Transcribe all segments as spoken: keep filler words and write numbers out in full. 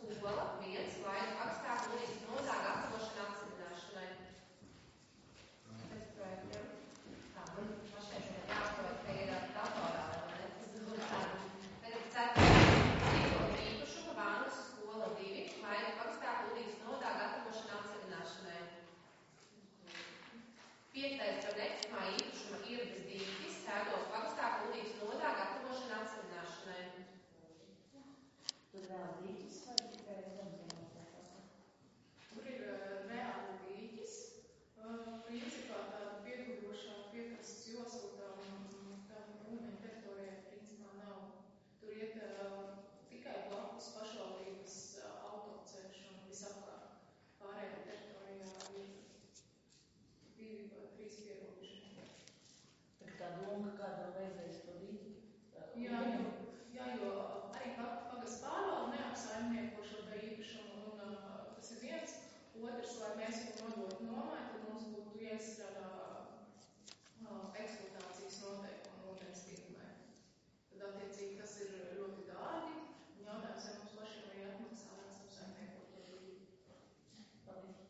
skola viens Vaidu pagastā Kuldīgas novadā gatavošana atseviļināšanai. Pēc projektiem. Tā, man pašai šodien jāprojekt, ka ir datorā, vai ne? Tagad ceturtais dzīvokļu īpašuma Vānas skola divi Vaidu pagastā Kuldīgas novadā gatavošana atseviļināšanai. Piektais par nekustamā īpašuma Irbes dīķis Sēdos pagastā Kuldīgas novadā gatavošana atseviļināšanai. Tur vēl dīķis vai tikai zemzemotās? Tur ir uh, reāli dīķis, uh, principā tāda pieguļošā piekrastes josla tam, tam ūdeņu teritorijai principā nav. Tur iet uh, tikai blakus pašvaldības uh, autoceļš un visapkārt. Pārējā teritorijā ir divi vai trīs pierobežojumi. Tā tā doma, kādam vajadzēs to dīķi? Jā, jo, jā, jo arī pagasts pārvalde neapsaimnieko šo te īpašumu, un uh, tas ir viens. Otrs, lai mēs to nodotu nomai, tad mums būtu jāizstrādā uh, eksploatācijas noteikumi ūdens tīklē. Tad attiecīgi tas ir ļoti dārgi, un jautājums, ja mums pašiem arī atmaksājās apsaimniekot to dīķi. Paldies.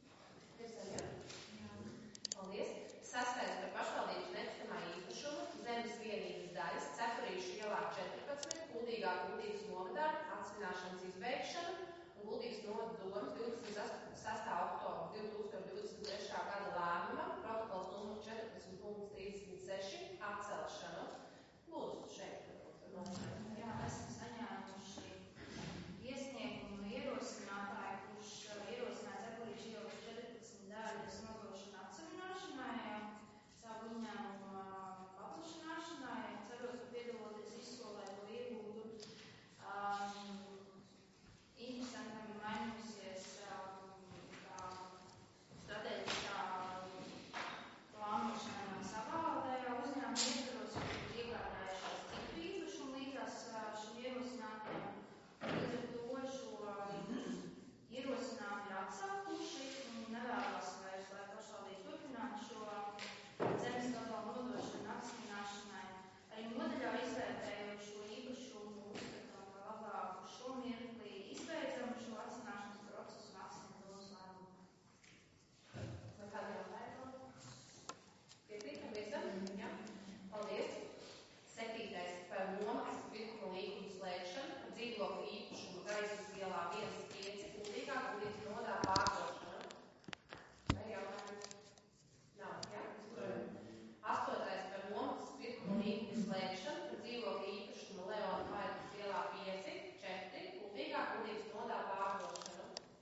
Paldies. Sastais par pašvaldības nekustamā īpašuma zemes vienības daļas Cepurīšu ielā četrpadsmit Kuldīgā Kuldīgas novadā atsvināšanas izbeigšana un Kuldīgas novada domas divdesmit sastā oktobra divi tūkstoši divdesmit trešā gada lēmuma protokols numur četrpadsmit punkts trīsdesmit seši atcelšanu. Lūdzu, šeit. Jā, esam saņēmuši iesniegumu no ierosinātāja, kurš ierosināja Cepurīšu ielas četrpadsmit daļas nodošanu atsevināšanai, savu uzņēmumu paplašināšanai. Ceros, ka piedaloties izsolē to iegūtu. Um, interesantam ir mainījusies um, tā strateģiskā plānošana savādējā uzņēmuma ietvaros, kur iegādājušies citu īpašumu līdzās šim ierosinātājiem. Līdz ar to šo ierosinājumu ir atsākuši un nevēlas vairs, lai pašvaldības turpinātu šo zemes gabalu nodošanu atsvināšanai. Arī nodaļā izvērtējot šo īpašumu uzskatām, ka labāk šo mirklī izbeidzam šo atsvināšanas procesu un atsvinātu domas lēmumu. Vai kādi jautājumu? Piekrītam, virzam? Jā. Paldies. Septītais par nomaksas pirkuma līgumu slēgšanu par dzīvokļu īpašumu Gaismas ielā viens pieci Kuldīgā Kuldīgas novadā pārdošanu. Vai jautājums? Nav, jā? Astotais par nomaksas pirkuma līgumu slēgšanu par dzīvokļu īpašumu Leona Vaigas ielā pieci četri Kuldīgā Kuldīgas novadā pārdošanu.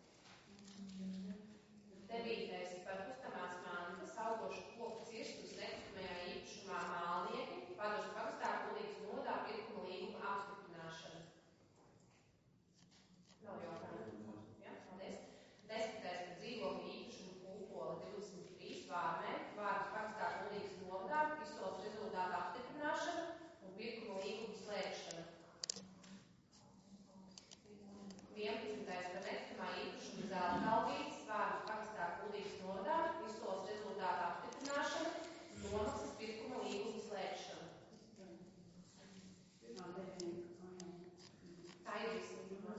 Devītais par kustamās mantas augošu koku cirstus nekustamajā īpašumā Mālnieki Padošu pagastā Kuldīgas novadā pirkuma līguma apstiprināšanu. Nav jautājumu. Jā, paldies. Desmitais par dzīvokļu īpašumu Kūpola divdesmit trīs Vārmē Vārmas pagastā Kuldīgas novadā izsoles rezultātu apstiprināšanu un pirkuma līguma slēgšanu. vienpadsmitais par nekustamā īpašumu Zeltgalvītes Vārmas pagastā Kuldīgas novadā izsoles rezultātu apstiprināšanu un nomaksas pirkuma līguma slēgšanu. Tā ir trīspadsmitais,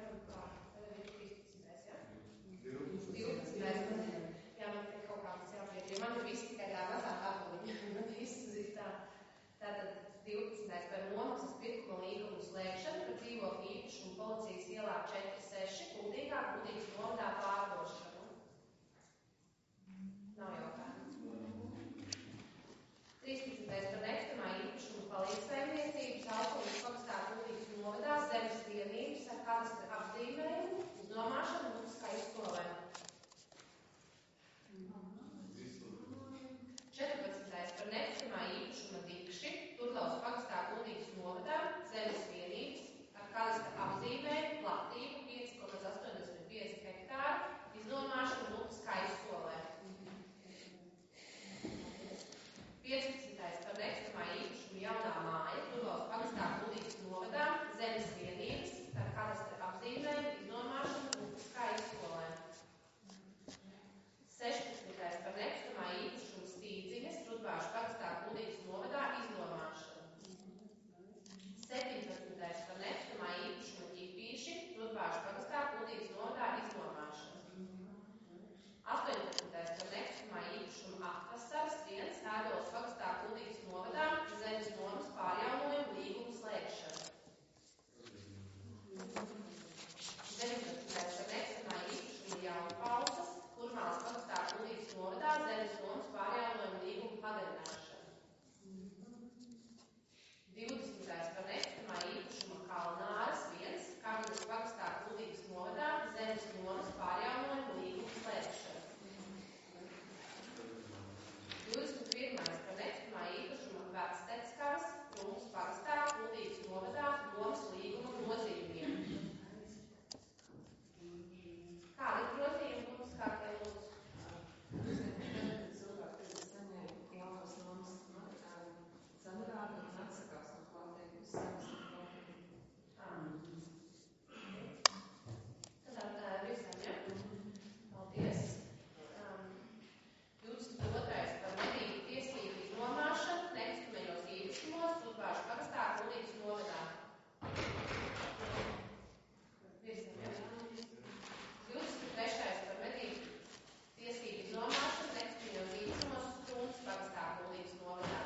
jā? divpadsmitais. Jā, man te kaut kāds jāpiet, jo man ir visi tikai tā mazā tabuliņa. Man viss ir tā. Tātad divpadsmitais par nomaksas pirkuma līguma slēgšanu par dzīvokļu īpašumu Policijas ielā četri seši Kuldīgā Kuldīgas novadā pārdošanu. Nav jautājumu. trīspadsmitais par nekustamā īpašumu palīdzsaimniecības Alkoviņas pagastā Kuldīgas novadā zemes vienības ar kadastra apzīmējumu iznomāšanu Lukskai skolē. četrpadsmitais par nekustamā īpašuma Dikši Turlavas pagastā Kuldīgas novadā zemes vienības ar kadastra apzīmējumu platību pieci komats astoņdesmit pieci hektāri iznomāšanu Lukskai skolē. piecpadsmitais par nekustamā īpašumu Jaunā māja Turlavas pagastā Kuldīgas novadā zemes vienības ar kadastra apzīmējumu zemes nomas pārjaunojumu līgumu slēgšanu. divdesmit pirmais par nekustamā īpašuma Vecteckaras Krūmas pagastā Kuldīgas novadā nomas līguma grozījumiem. Kādi ir grozījumi mums kārtē lūdzu? Cilvēki, kas saņēma jaunas nomas sanrādi un atsakās no klātienes zemes Tad visam, ja? Paldies. Um, divdesmit otrais par medību tiesību iznomāšanu nekustamajos īpašumos Tudvāršu pagastā Kuldīgas novadā. Visam, ja? divdesmit trešais par medību tiesību iznomāšanu nekustamajos īpašumos Krūmas pagastā Kuldīgas novadā.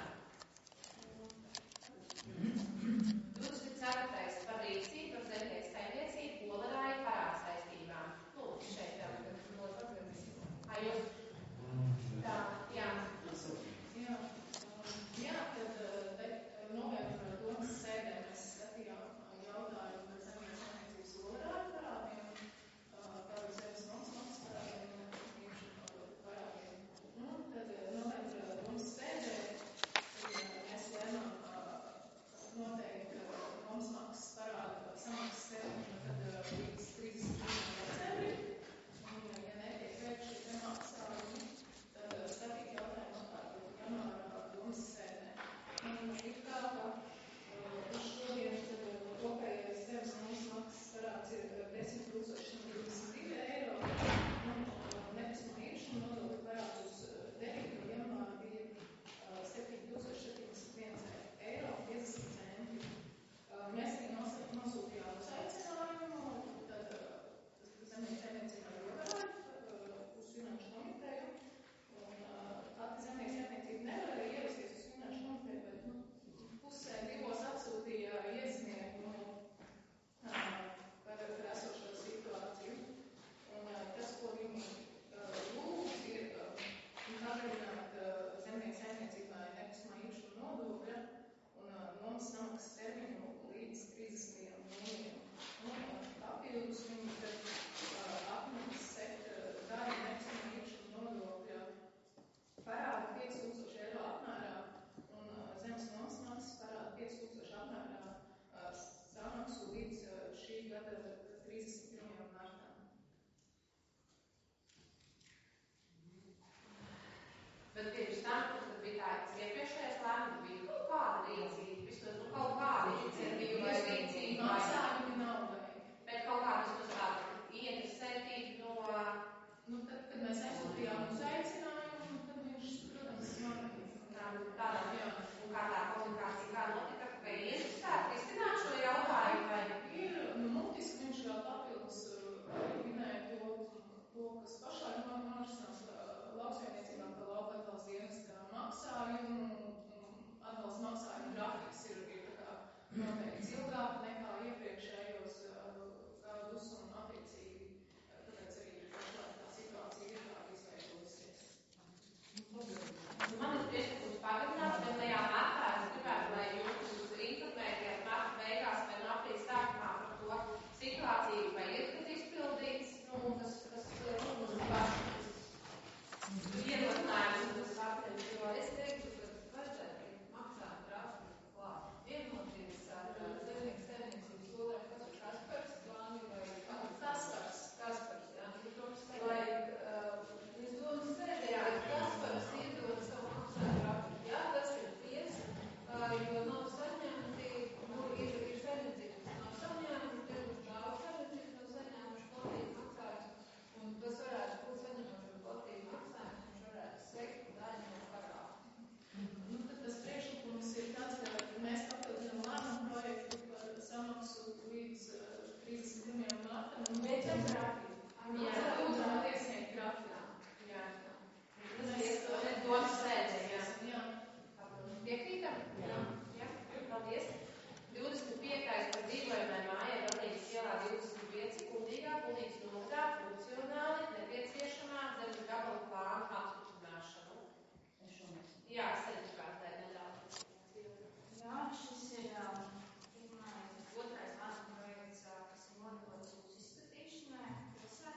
divdesmit ceturtais par rīcību par zemnieks saimniecību Polerāju parādsaistībām. Lūdzu, šeit vēl tagad lūdzu atgriezīsim. Ai, jūs? Tā, jā. Jā, jā, tad te novembra domas sēdē mēs skatījām jautājumu par zemnieks saimniecības Polerāju parādiem, kā arī zemes nomas maksas parādiem un nekustamību parādiem. Un tad novembra domas sēdē mēs lēmām noteikti nomas maksas parāda samaksas termiņu tad līdz trīsdesmit pirmajam decembrim. Un, ja netiek veikt šī te maksājumi, tad skatīt jautājumu atkārtot janvārā domas sēdē. Un ir tā, ka uz šodien tad kopējais zemes nomas maksas parāds ir desmit tūkstoši divdesmit divi eiro. Un nekustamā īpašuma nodokļa parāds uz devīto janvāru bija septiņi tūkstoši septiņdesmit viens eiro un piecdesmit centi. Mēs arī nosūtījām uzaicinājumu, tad zemnieku saimniecībai Polerāju uz finanšu komiteju. Un pati zemnieku saimniecība nevarēja ierasties uz finanšu komiteju, bet nu, pusē divos atsūtīja iesniegumu par esošo situāciju. Un tas, ko viņi lūdz, ir pagarināt zemnieku saimniecībai nekustamā īpašuma nodokļa un nomas samaksas termiņu līdz trīsdesmitajam jūnijam. Un papildus viņi tad apmaksas sekt daļu nekustamā īpašuma nodokļa parāda pieci tūkstoši eiro apmērā un zemes nomas maksas parāda pieci tūkstoši apmērā samaksu līdz šī gada trīsdesmit pirmajam martam. Bet pirms tam, tad bija tā, tas iepriekšējais lēmums bija kaut kāda rīcība, vismaz nu kaut kāda iniciatīva vai rīcība. Maksājumi nav veikti. Bet kaut kāda vismaz tāda ieinteresētība no... Nu, tad, kad mēs aizsūtījām uzaicinājumu, tad viņš, protams, man tādā, jā, un kā tā komunikācija kā notika, vai ieinteresēti risināt šo jautājumu, vai... ir, nu, mutiski viņš vēl papildus minēja to, to, kas pašlaik man norisinās lauksaimniecībām, ka lauka atbalsta dienesta maksājumu, atbalsta maksājumu grafiks ir, ir tā kā noteikts ilgāk nekā iepriekšējos gadus un attiecīgi, tāpēc arī pašlaik tā situācija ir tā izveidojusies. Man ir priekšlikums pagarināt, bet tajā martā es gribētu, lai jūs informētiet marta beigās vai no aprīļa sākumā par to situāciju, vai ir kas izpildīts, nu, kas, kas, nu, ierosinājums, kas aprīļ, jo es teiktu, ka vajadzētu maksāt grāfiku klāt. Vienoties ar zemnieku saimniecības Polerāju, kas ir Kaspars, Vāni vai Kaspars. Kaspars, jā. Lai, es domu sēdējā, Kaspars iedod savu maksājumu grafiku. Jā, tas ir tiesa, jo nav saņemti, nu, ir, ir saimniecības, kas nav saņēmuši, tieši daudz saimniecības nav saņēmuši platību maksājumus, un tas varētu būt saņemot šo platību maksājumus, viņš varētu sekt daļu no parāda. Nu, tad tas priekšlikums ir tāds, ka mēs papildinām lēmumu projektu par samaksu līdz trīsdesmit pirmajam martam. Un Bet ar grafiku. jā, lūdzām iesniegt grafiku. Jā. Tas Mēs ir domas sēdē, jā. Jā. Piekrītam? Jā. Jā. Paldies. divdesmit piektais par dzīvojamai mājai Velnīgas ielā divdesmit pieci Kuldīgā, Kuldīgas novadā funkcionāli nepieciešamā zemes gabalu plānu apstiprināšanu. Jā, es arī gribētu nedaudz. Jā, šis ir pirmais, otrais lēmuma projekts, kas ir nodots uz izskatīšanai.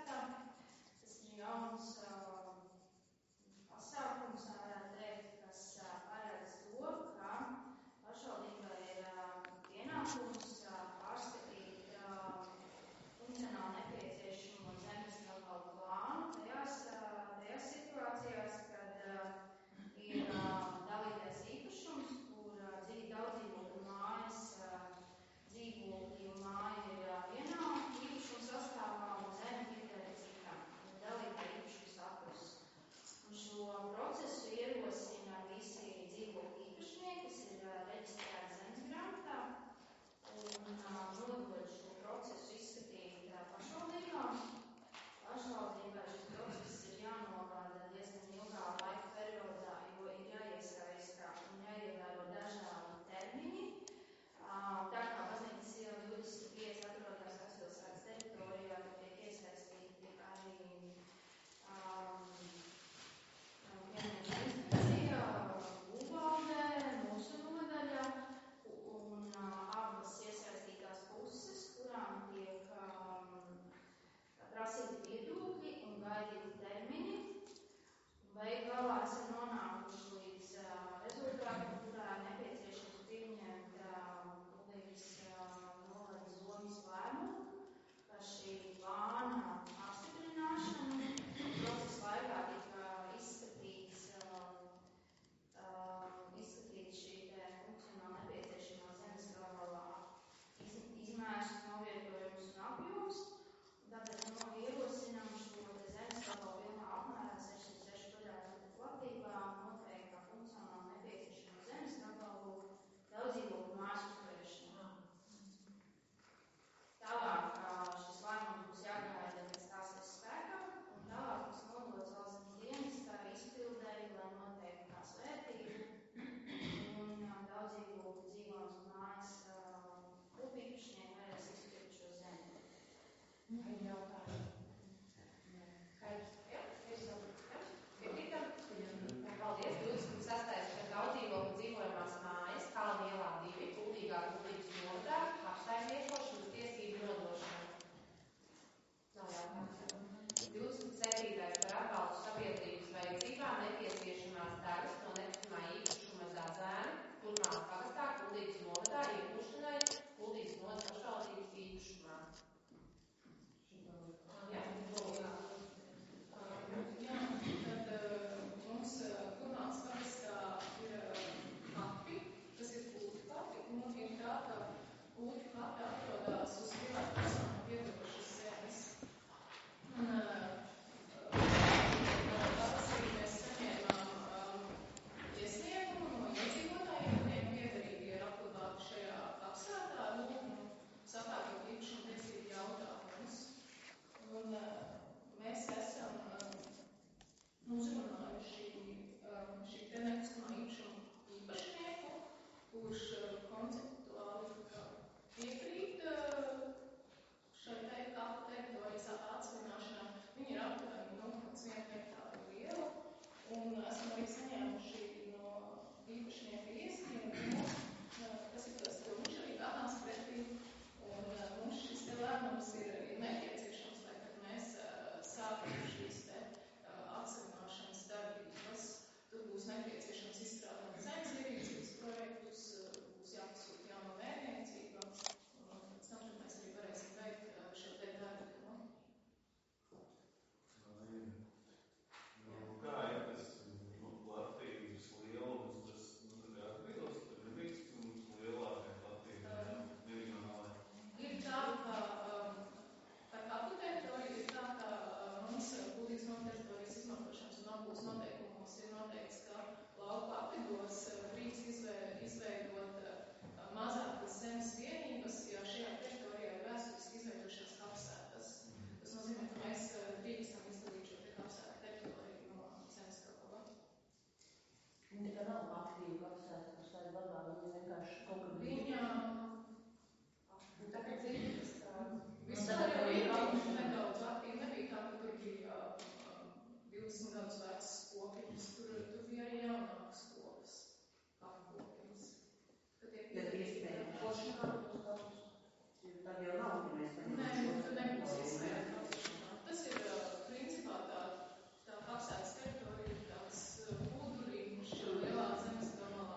divdesmit gadus vecas kokiņas, tur, tur bija arī jaunākas kokas, apkokiņas. Bet iespējams košanā tos kapus, tad jau nav, ja mēs Nē, tad nebūs iespējams košanā. Tas ir principā tā, tā kapsētas teritorija, tāds ūdurīņš lielā zemes gamalā.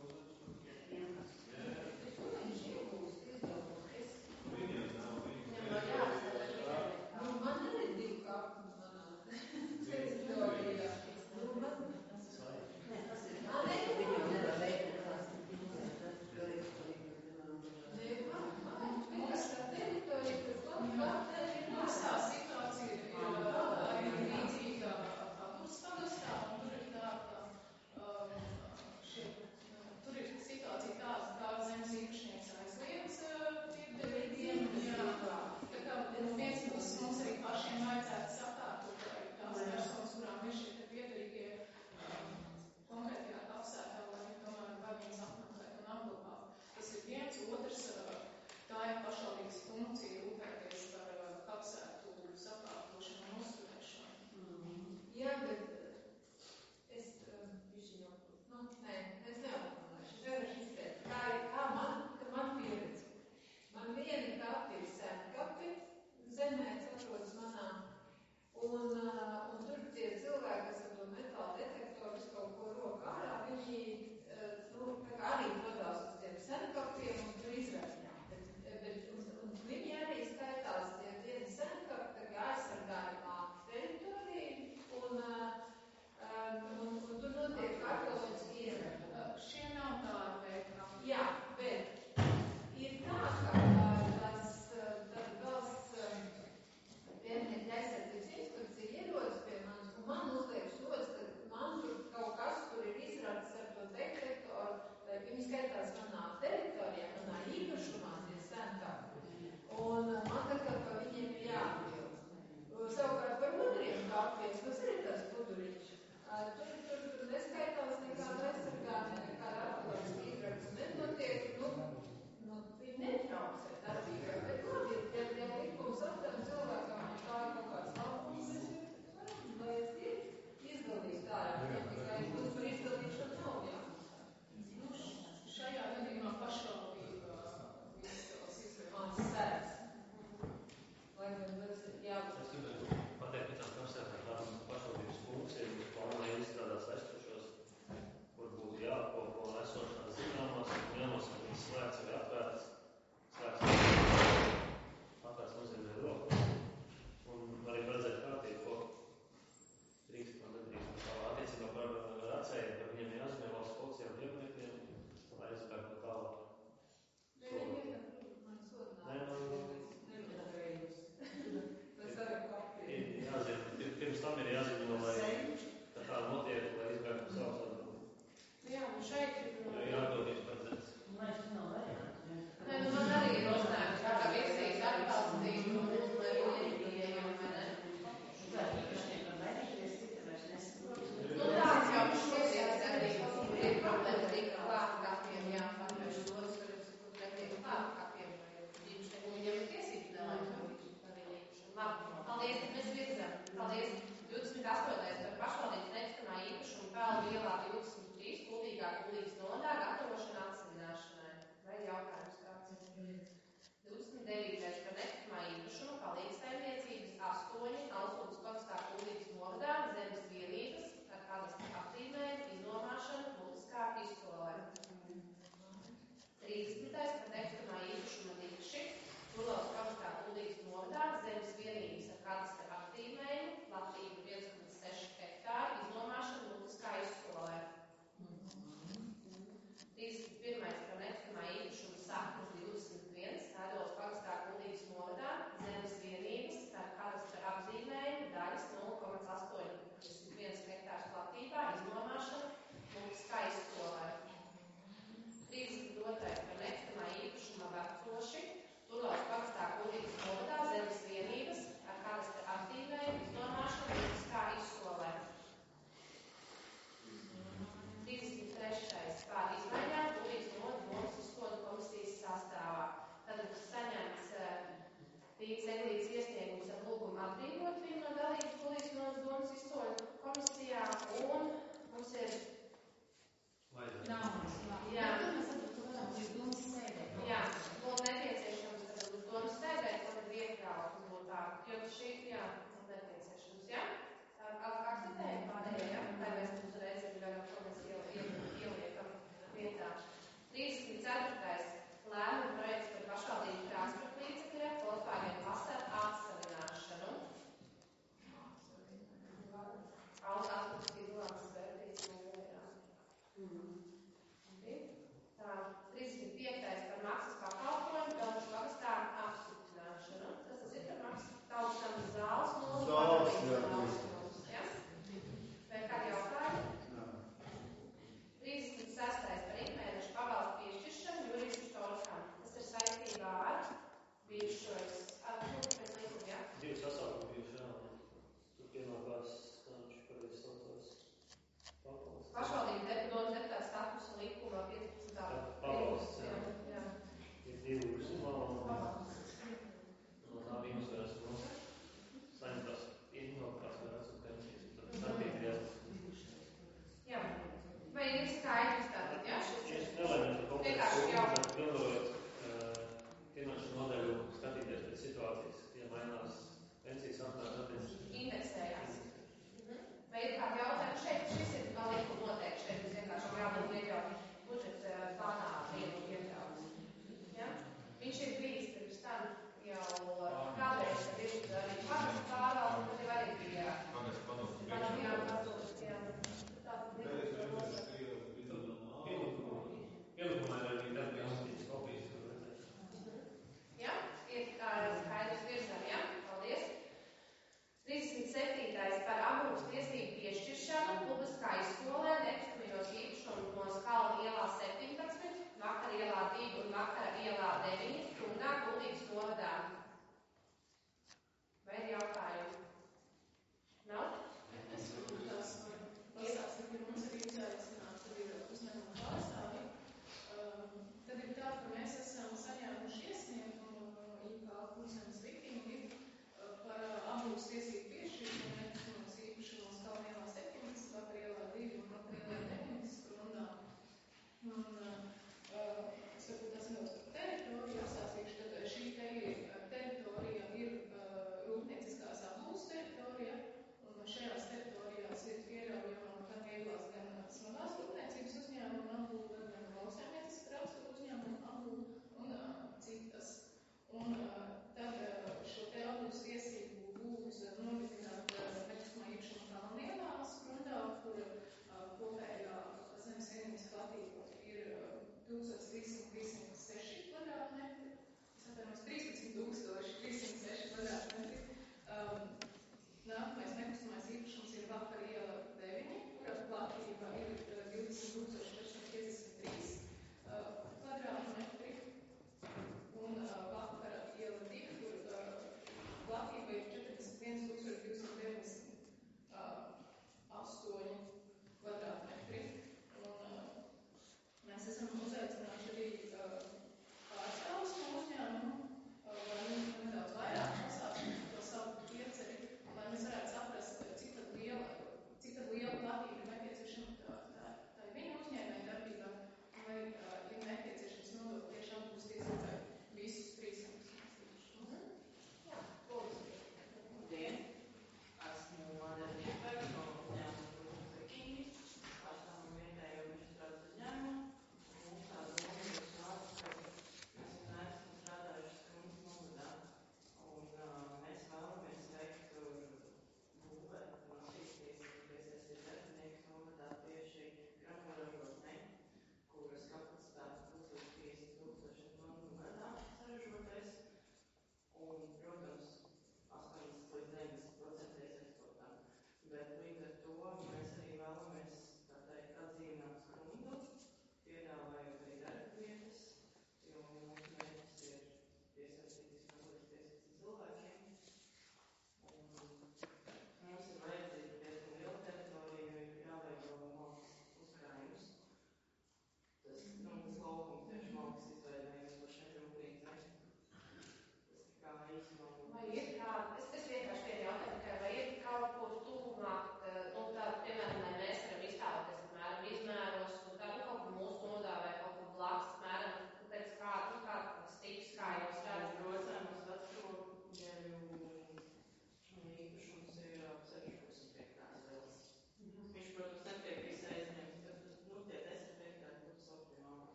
Man arī divi kapi manā teritorijā. Nu, man... Nē, tas ir... Nē, viņi jau nevar veikt tās Nē, man, man, vienkārši tā teritorija, kas man kā ir... Mums tā situācija ir arī līdzīga Pagurs pagastā, un tur ir tā, ka um, šie, tur ir situācija tāda, kā zemes īpašnieks aizliedz piederīgiem. Tā kā no viens puses mums arī pašiem vajadzētu sakārtot, lai tās personas, kurām ir šie piederīgie um, konkrētajā kapsētā, lai viņi tomēr var viņus apmeklēt un apglabāt. Tas ir viens, otrs, tā ir pašvaldības funkcija rūpēties par kapsētu sakārtošanu un uzturēšanu. Mm. Jā, bet es bišķi jau, nu, nē, es neapmanāšu, es vienkārši izteicu, kā, kā man, ka man pieredze. Man viena kapi ir sēna kapi, zemē, kas atrodas manā, un, un tur tie cilvēki, kas ar to metāla detektoru visu kaut ko roku ārā, viņi, nu, tā kā arī dodās uz tiem senkapiem un tur izraņām. Bet, bet, un, un viņi arī skaitās tie vieni senkapi, tā kā aizsargājumā teritoriju, un, um, un, un tur notiek arheoloģiski izraņumi. Šie nav tādi veikti. Jā, bet ir tā, ka tas, tad valsts pieminiekļa aizsardzības inspekcija ierodas pie manis, un man uzliek sods, ka man tur kaut kas tur ir izrādis ar to detektoru, viņi skaitās manā teritorijā, manā īpašumā, tie senkapi. Un man tā kā pa viņiem ir jāatbild. Savukārt par otriem kapiem, tas ir tas puduriņš. Tur, tur, tur neskaitās nekāda aizsargājuma, nekāda arheoloģiska izraksta nenotiek, nu, nu, viņi netrauksē darbībai, bet labi, ja, ja likums atdam cilvēkam, tā ir kaut kāds labums, es varam, lai es ir izdalīt tā, ja tikai mums par izdalīšanu nav jāmaksā. Nu, šajā gadījumā pašvaldība izdelas izdevumus. Mans sēds. Lai gan tas ir jābūt. Es gribētu pateikt, ka tās kapsētām tādas pašvaldības funkcija, mums plānā izstrādās aizstošos, kur būtu jāapkopo esošās zināmās, un jānosaka, viņas slēgts vai atvērts. Slēgts atvērts nozīmē roku. Un arī vajadzētu kārtīt, ko drīkst un nedrīkst. Tā attiecībā par racējiem, par viņiem jāzmē valsts policijām pieminiekļiem, lai aizspēku tālāk. Nē, nē, man sodināt. Jāzina, pirms tam ir jāzina, lai ka tā notiek, lai izbēgtu savus atbildību. Jā, un šeit ir... Ir atbildības paredzēts. Man šis nav variants. Nē, nu man arī ir uznājums, kā viesīs atbalstīt, un lai viņi ir pieejami, vai ne? Tā ir īpašniekam mainīties, cita vairs nesaprot. Nu tāds jau šķiesies gadījums, kur ir problēma tika klāt kapiem, jā, patrašu dodas, kur netiek klāt kapiem, vai ģimšteku, viņiem ir tiesības dēlēt par viņu īpašumu. Labi, paldies, ka mēs virzam. Paldies. divdesmit astotais par pašvaldības nekustamā īpašumu Pelnu ielā divdesmit trīs Kuldīgā Kuldīgas novadā gatavošana atseviļināšanai. Vai jautājums kāds? divdesmit devītais par nekustamā īpašumu Palīgas saimniecības astoņi Alsūdas pagastā Kuldīgas novadā zemes vienības ar kadastra apzīmējumu iznomāšanu publiskā izsolē. trīsdesmitais par nekustamā īpašuma likši Turlavas pagastā Kuldīgas novadā zemes vienības ar kadastra apzīmējumu platību viens komats seši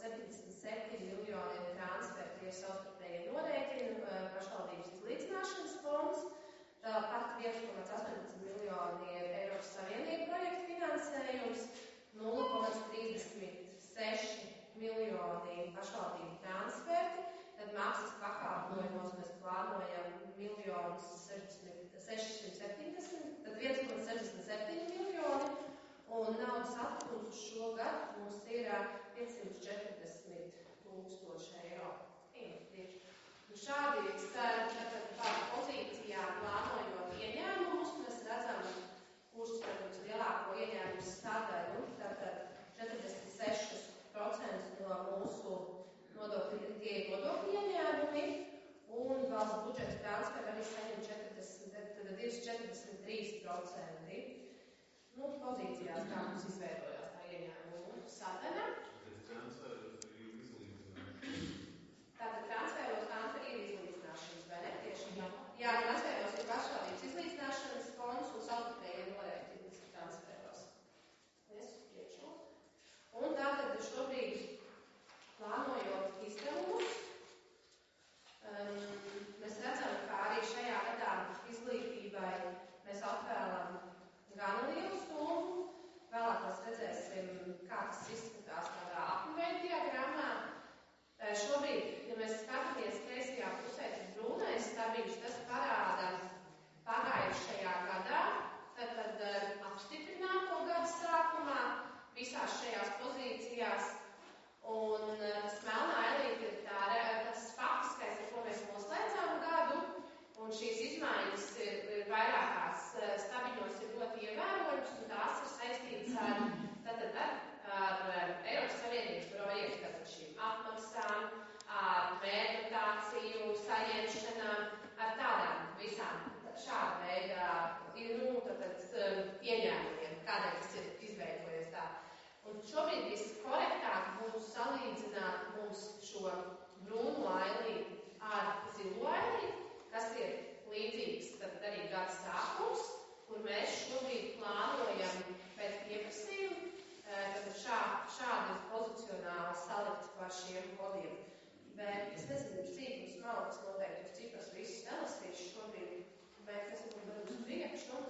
septiņdesmit septiņi miljoni ir transferti, ir savstarpēji norēķini, pašvaldības izlīdzināšanas fonds, tāpat viens komats astoņpadsmit miljoni ir Eiropas Savienība projekta finansējums, nulle komats trīsdesmit seši miljoni pašvaldību transferti, tad maksas pakalpojumos mēs plānojam miljonus sešsimt septiņdesmit, tad viens komats sešdesmit septiņi miljoni, un naudas atpūtas šogad mums ir piecsimt četrdesmit tūkstoši eiro. Un šādi tādā pozīcijā plānojot ieņēmumus, mēs redzam, kurš tad lielāko ieņēmumu sadaļu, tātad četrdesmit seši procenti no mūsu nodokļu, tie ir nodokļu ieņēmumi, un valsts budžeta transferi arī saņem četrdesmit, tad ir četrdesmit trīs procenti. Nu, pozīcijās, kā mums izveidojās tā ieņēmumu sadaļa. Tātad transferos transferi ir izlīdzināšanas, vai ne? Tieši jā. Jā, transferos ir pašvaldības izlīdzināšanas fonds un savstarpēji norēķini transferos. Es priekšu. Un tātad šobrīd plānojot izdevumus, um, mēs redzam, ka arī šajā gadā izglītībai mēs atvēlam gan lielu summu, vēlāk mēs redzēsim, kā tas izskatās tādā apmēra diagrammā. Šobrīd, ja mēs skatāmies kreisajā pusē, tas brūnais stabiņš, tas parāda pagājušajā gadā, tad, tad apstiprināto gadu sākumā visās šajās pozīcijās, un tas melnā elīte ir tā, tas faktiskais, ar ko mēs noslēdzām gadu, un šīs izmaiņas ir, ir vairākās stabiņos ir ļoti ievērojams, un tās ir saistītas ar, tātad ar, ar Eiropas Savienības projektu, tātad šīm apmaksām, ar mērķotāciju, saņemšanām, ar tādām visām šāda veidā nu, tātad ieņēmumiem, kādēļ tas ir izveidojies tā. Un šobrīd viskorektāk būtu salīdzināt mums šo brūno ailīti ar zilo ailīti, kas ir līdzīgs tad arī gada sākums, kur mēs šobrīd plānojam pēc pieprasījuma tad šā, šādi pozicionāli salikt par šiem kodiem. Bet es nezinu, cik mums nav, tas noteikti uz cipras visus nelasīšu šobrīd, bet mēs varam uz priekšu.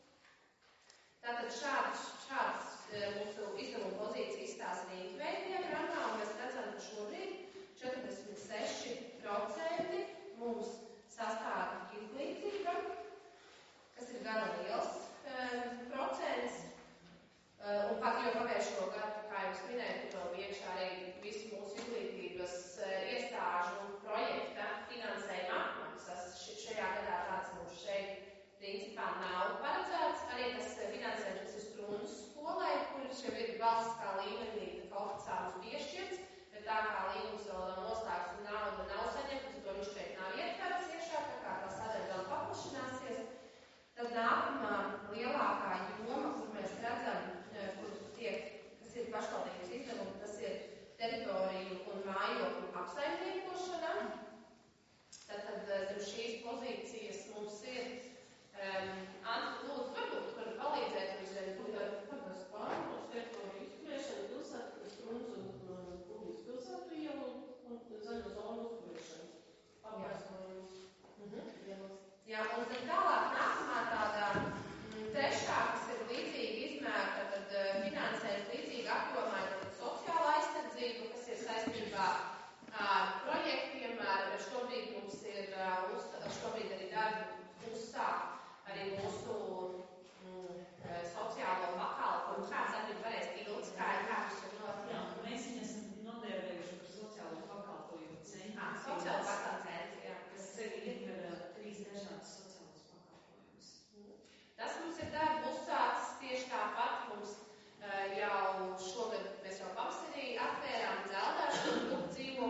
Tātad šāds, šāds mūsu izdevuma pozīcija izstāsta rītveida diagrammā, un mēs redzam, ka šobrīd četrdesmit seši procenti mums sastāv izglītība, kas ir gana liels um, procents, uh, un pat jau pagājušo gadu, kā jums minēju, tur vēl iekšā arī visu mūsu izglītības uh, iestāžu un projekta finansējuma apmaksas. Šajā gadā tāds mums šeit principā nav paredzēts. Arī tas finansējums, kas ir Strundas skolai, kurš jau ir valstiskā līmenī oficiāls piešķirts, bet tā kā līgums vēl nav noslēgts un nauda nav saņemta, to viņš šeit nav ietverts iekšā, tā kā tā sadaļa vēl paplašināsies. Tad nākamā lielākā joma, kur mēs redzam, kur tiek, kas ir pašvaldības izdevumi, tas ir teritoriju un mājokļu apsaimniekošana. Tātad zem šīs pozīcijas mums ir um, Anti, lūdzu, varbūt var palīdzēt mums zem, kur tas pārnos teritoriju izturēšana, pilsētu, Strundas un Kuldīgas pilsētu ielu un zaļo zonu uzturēšana. Apgaismojums. Mhm. Jā, un tad tālāk nākamā tādā m, trešā, kas ir līdzīga izmēra, tad finansējums līdzīga apjomā, tad sociāla aizsardzība, kas ir saistībā ar projektiem, ar šobrīd mums ir, uz, šobrīd arī darbu uzsāk arī mūsu mm, sociālo pakalpojumu, kāds arī varēs ilgs, kā ir kāds ir notiek. Jā, mēs viņu esam nodēvējuši par sociālo pakalpojumu centru. Ah, sociālo pakalpojumu centru, jā. Kas arī ietver trīs dažādas sociālas pakalpojumus. Tas mums ir darbu uzsācis tieši tāpat mums jau šogad mēs jau pavasarī atvērām dzelzāšanu grupu dzīvo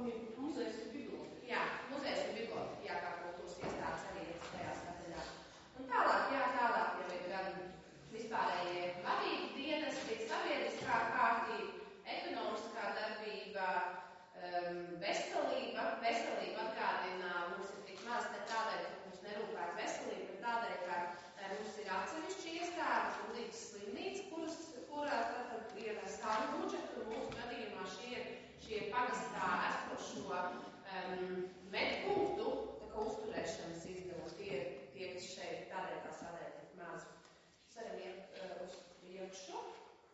Muzejs ir biblioteka. Jā, muzejs ir biblioteka, jā, kā kultūras iestādes arī ir tajā sadaļā. Un tālāk, jā, tālāk jau ir gan vispārējie vadību dienesti, sabiedriskā kārtība, ekonomiskā darbība, um, veselība. Veselība atgādina, mums ir tik maz ne tādēļ, ka mums nerūpētu veselību, bet tādēļ, ka mums ir atsevišķi iestādes, Līgas slimnīca, kuras, kurā tātad ir savu budžetu, un mūsu gadījumā šie, šie pagastā esošo um, medpunktu, tā kā uzturēšanas izdevumi, tie, tie, kas šeit tādēļ tā sādēļ tik maz. Es varam iet uh, uz priekšu.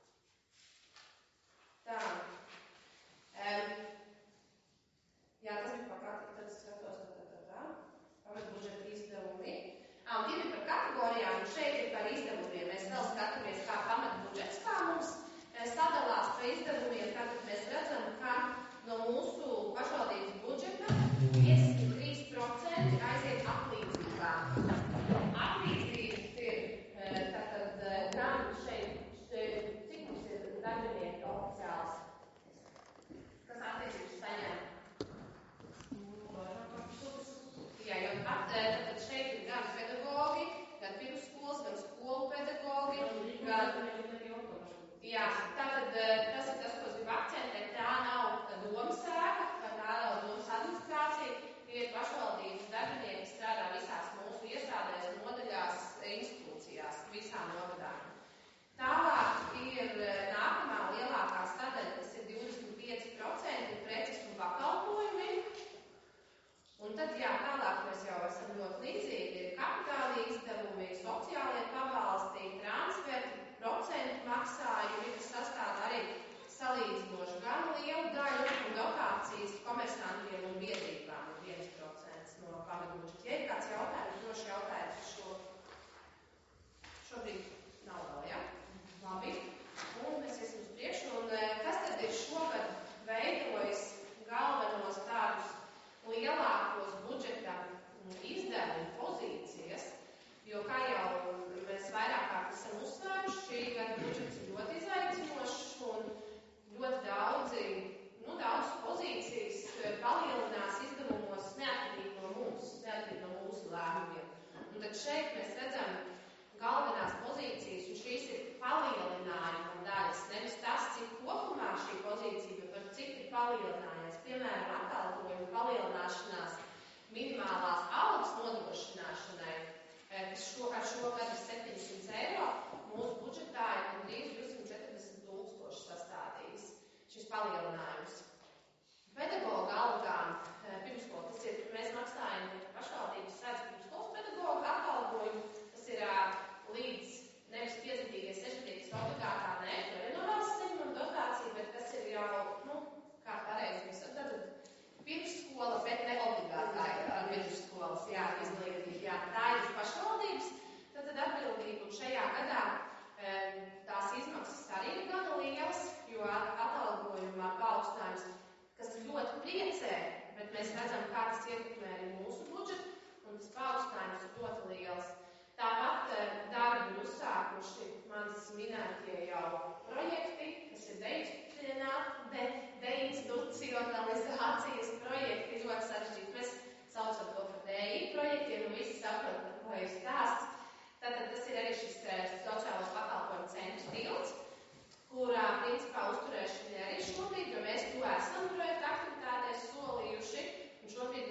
Tā. Um, jā, tas bija par katru, tad es skatos, tā, tā, tā, tā. Pamat budžeta izdevumi. Ah, un tie ir par kategorijām, un šeit ir par izdevumiem. Mēs vēl skatāmies, kā pamat budžets, kā mums sadalās pa izdevumiem. Tātad mēs redzam, ka no mūsu pašvaldības budžeta piecdesmit trīs procenti aiziet atlīdzībām. Atlīdzības ir, tātad, gan šeit, šeit, cik mums ir darbinieki oficiāls, kas attiecības saņem. Jā, jo pat, tātad šeit ir gan pedagogi, gan pirmsskolas, gan skolu pedagogi, gan... Jā, tātad tas ir tas, ko es gribu akcentēt, tā nav domas ēka, vai tā nav domas administrācija, tie ir pašvaldības darbinieki, kas strādā visās mūsu iestādēs, nodaļās, institūcijās, visām nogadām. Tālāk ir nākamā lielākā sadaļa, kas ir divdesmit pieci procenti preces un pakalpojumi. Un tad, jā, tālāk mēs jau esam ļoti līdzīgi, ir kapitāli izdevumi, sociālie pabalsti, transferi, procentu maksājumi, kas sastāv arī salīdzinoši gan lielu daļu un dotācijas komersantiem un biedrībām ir viens procents no pamatbudžeta. Ja ir kāds jautājums, droši jautājums šo. Šobrīd nav vēl, ja? Labi. Un mēs esam uz priekšu. Un kas tad ir šogad veidojis galvenos tādus lielākos budžeta izdevumu pozīcijas, jo kā jau mēs vairāk kārt esam uzsvēruši, šī gada budžets ir ļoti izaicinošs un ļoti daudzi, nu, daudz pozīcijas palielinās izdevumos neatkarīgi no mums, neatkarīgi no mūsu lēmumiem. Un tad šeit mēs redzam galvenās pozīcijas, un šīs ir palielinājuma daļas, nevis tas, cik kopumā šī pozīcija, bet par cik ir palielinājies. Piemēram, atalgojuma palielināšanās minimālās algas nodrošināšanai, kas šo, ar šo gadu ir septiņsimt eiro, mūsu budžetā ir gandrīz divsimt četrdesmit tūkstoši sastādījis šis palielinājums. Pedagoga algām, pirmskola, tas ir, mēs maksājam pašvaldības redz pirmskolas pedagoga atalgojumu, tas ir līdz nevis piecdesmitīgais, sešdesmitīgais obligātā, nē, to ir no valsts saņemama dotācija, bet tas ir jau, nu, kā pareizi mēs tad pirmsskola, bet ne obligātā vidusskolas, jā, izglītība, jā, tā ir uz pašvaldības, tad tad atbildība, un šajā gadā tās izmaksas arī ir gana lielas, jo atalgojuma paaugstinājums, kas ļoti priecē, bet mēs redzam, kā tas ietekmē arī mūsu budžetu, un tas paaugstinājums ir ļoti liels. Tāpat darbi ir uzsākuši manis minētie jau projekti, kas ir deinstitucionāti, de, deinstitucionalizācijas projekti, ļoti sarežģīti. Mēs saucam to par D I projektiem, un visi saprot, par ko ir stāsts. Tātad tas ir arī šis sociālos pakalpojumu centrs tilts, kurā principā uzturēšana arī šobrīd, jo mēs to esam projekta aktivitātēs solījuši, un šobrīd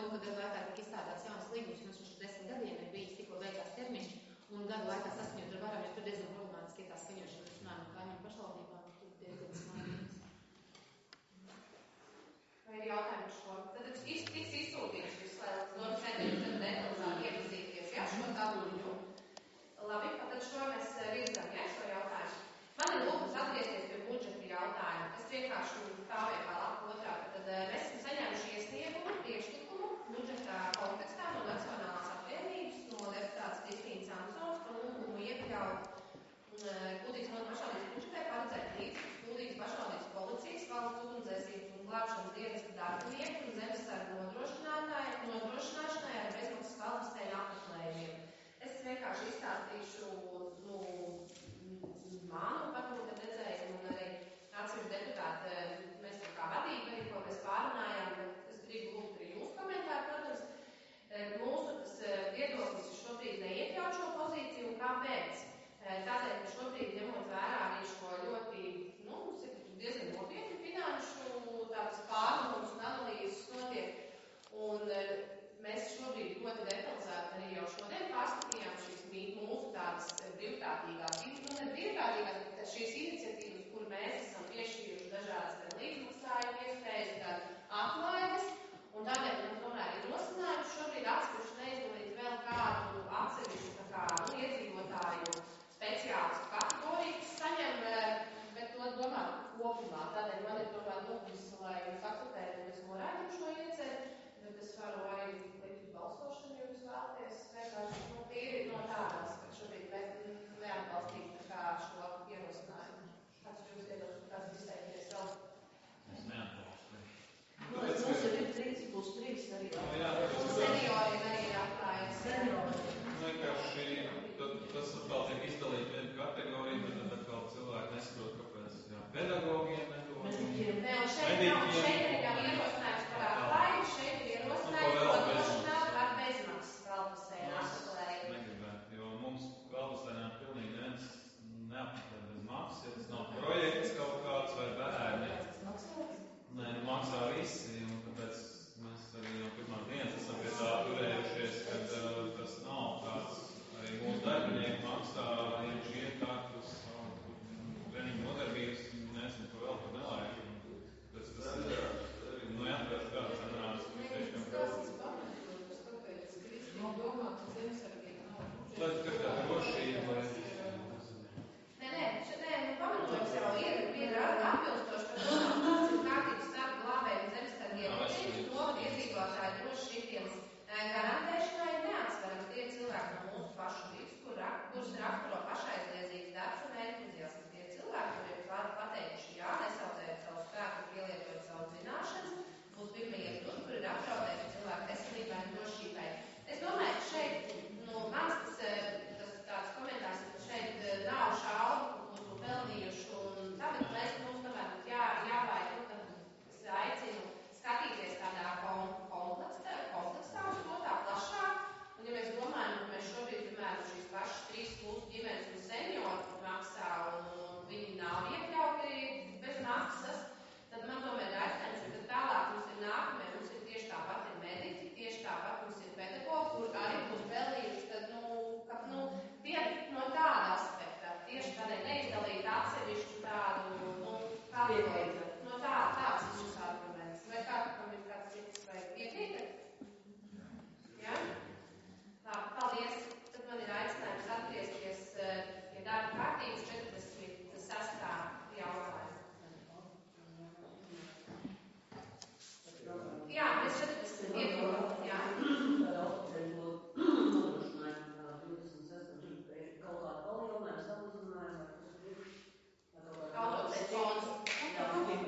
ka gadu laikā tika izstrādāts jauns līgums, mums uz desmit gadiem ir bijis tikko beigās termiņš, un gadu laikā saskaņot ar varam, jo tur diezgan problemātiski ir tā skaņošana, runājam ar kaimiņu pašvaldībām, tur diezgan smagi. Vai ir jautājumi par šo? Tad tiks izsūtīts šis, lai no sēdēļus tad detalizāk iepazīties, jā, šo tabuliņu. Labi, tad šo mēs virzam, jā, šo jautājumu. Man ir lūgums atgriezties pie budžeta jautājumu. Es vienkārši stāvēju kā lapu otrā, tad mēs esam saņēmuši iesniegumu, priekšlikumu budžeta kontekstā no Nacionālās apvienības, no deputātas Kristīnas Ansons, par lūgumu iekļaut Kuldīgas novadas pašvaldības budžetē paredzēt līdzekļus Kuldīgas pašvaldības policijas, valsts ugunsdzēsības un glābšanas dienesta darbinieku un zemesargu nodrošinātāju nodrošināšanai ar bezmaksas kvalificēju apmeklējumiem. Es vienkārši izstāstīšu, nu, manu padomu redzējumu un arī atsevišķi deputāti, mēs tā kā vadība arī, ko mēs pārunājām, bet es gribu lūgt arī jūsu komentāru, protams. Mūsu tas viedoklis šobrīd neiekļaut šo pozīciju, kāpēc? Tādēļ, ka šobrīd ņemot vērā arī šo ļoti, nu, diezgan nopietnu finanšu tādas pārmaiņas un analīzes notiek, un mēs šobrīd ļoti detalizēti arī jau šodien pārskatījām šīs mūsu tādas brīvprātīgās, nu ne brīvprātīgās, bet šīs iniciatīvas, kur mēs esam piešķīruši dažādas līdzmaksājumu iespējas, gan atlaides, un tādēļ man tomēr ir rosinājums šobrīd atsevišķi neizdalīt vēl kādu atsevišķu tā kā, nu, iedzīvotāju speciālistu kategoriju, kas saņem, bet to domā kopumā. Tādēļ man ir tomēr lūgums, lai jūs akceptējat, un es norādīju šo ieceri, bet es varu arī likt uz balsošanu, ja jūs vēlaties. Vienkārši, nu, tīri no tādas, ka šobrīd ne, neatbalstīt tā kā šo ierosinājumu. Kāds ir jūs iedos, kāds izteikties vēl? Es neatbalstu. Nu, es mums ir trīs plus trīs arī. Un senioriem arī ir atklājums. Seniori. Vienkārši tas atkal tiek izdalīt vienu kategoriju, bet tad atkal cilvēki nesaprot, kāpēc jā, pedagogiem nedod. Nē, un šeit nav, šeit arī nav ierosinājums par atklājumu, šeit ir ierosinājums nodrošināt ar bezmaksas Kalpastēnu apmeklējumu. Negribētu, jo mums Kalpastēnā pilnīgi neviens neapmeklē bez maksas, ja tas nav projekts kaut kāds vai bērni. Nē, nu maksā visi, un tāpēc mēs arī no pirmās dienas esam pie tā turējušies, kad uh, tas nav tāds. Arī mūsu darbinieki maksā, ja šie kārtus, treniņu nodarbības, mēs neko vēl par nelaiku. Tas tas ir, nu jāatvērt kāds sanāks, mēs tiešām Tas tāpēc, Kristīna domā, ka zemesargiem nav. Lai tā kā drošība, lai... Nē, nē, šeit nē, nu pamatojums jau ir, ir atbilstoši, ka tas ir kārtības starp glābēju un zemesargiem. Viņš novada iedzīvotāju drošības garantēšanai ir neatsverams tie cilvēki no mūsu pašu vidus, kur, kurus raksturo pašaizliedzīgs darbs un entuziasms. Tie cilvēki, kuriem ir pateikuši jā, nesaucējot savu spēku, pielietojot savu zināšanas, būs pirmie tur, kur ir apdraudējuši cilvēku veselībai un drošībai. Es domāju, ka šeit, nu, mans tas, tas tāds komentārs, ka šeit nav šaubu, ka būtu pelnījuši, un tāpēc mēs mums tomēr būtu jā, jāvajag, nu, tad es aicinu skatīties tādā kompleksā, kompleksā uz to tā plašāk. Un ja mēs domājam, ka mēs šobrīd, piemēram, šīs pašas trīs plus ģimenes un senioru maksā un viņi nav iekļauti bez maksas, tad man tomēr ir aicinājums, ka tālāk mums ir nākamie, mums ir tieši tāpat ir mediķi, tieši tāpat mums ir pedagogi, kur arī būs pelnījuši, tad, nu, ka, nu, tie no tāda aspekta, tieši tādēļ neizdalīt atsevišķu tādu, nu, kategoriju. No tā, tāds ir šis arguments. Vai kādam ir kāds cits vai piekrītat? Jā? Labi, paldies. Tad man ir aicinājums atgriezties pie darba kārtības četrdesmit sestā jautājumu. Jā, mēs četrdesmit iedodam, jā. Tāda autoceļu nodrošinājumu divdesmit sestajā kaut kādu palielinājumu, samazinājumu, vai kas ir? Autoceļu fonds. Jā,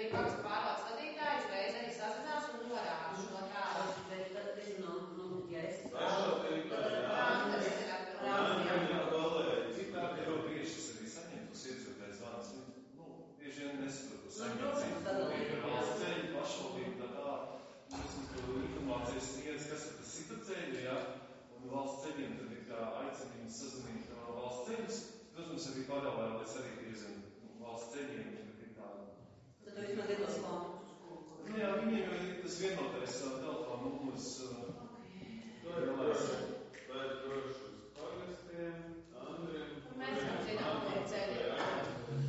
ir pagastu pārvaldes vadītāji, uzreiz arī sazinās un norāda šo tādu. Bet tad, nezinu, nu, ja es... Randas ir atbildīgi. Cik tā ir jau bieži tas arī saņemt uz iedzīvotājs zvans, nu, bieži vien nesaprot to saņemcību. Ir valsts ceļi, pašvaldība, tā tā, mums to informācijas sniedz, kas ir tas cita ceļi, ja, un valsts ceļiem tad ir kā aicinījums sazvanīt valsts ceļus. Protams, arī paralēlis arī iezina valsts ceļiem, bet ir tā. Tad tu vismaz iedos kontaktus. Nu jā, viņiem jau ir tas vienotais telefona numurs. Tā ir jālēs. Tā ir droši uz pagastiem, Andriem. Un mēs jau zinām, ka ir ceļi.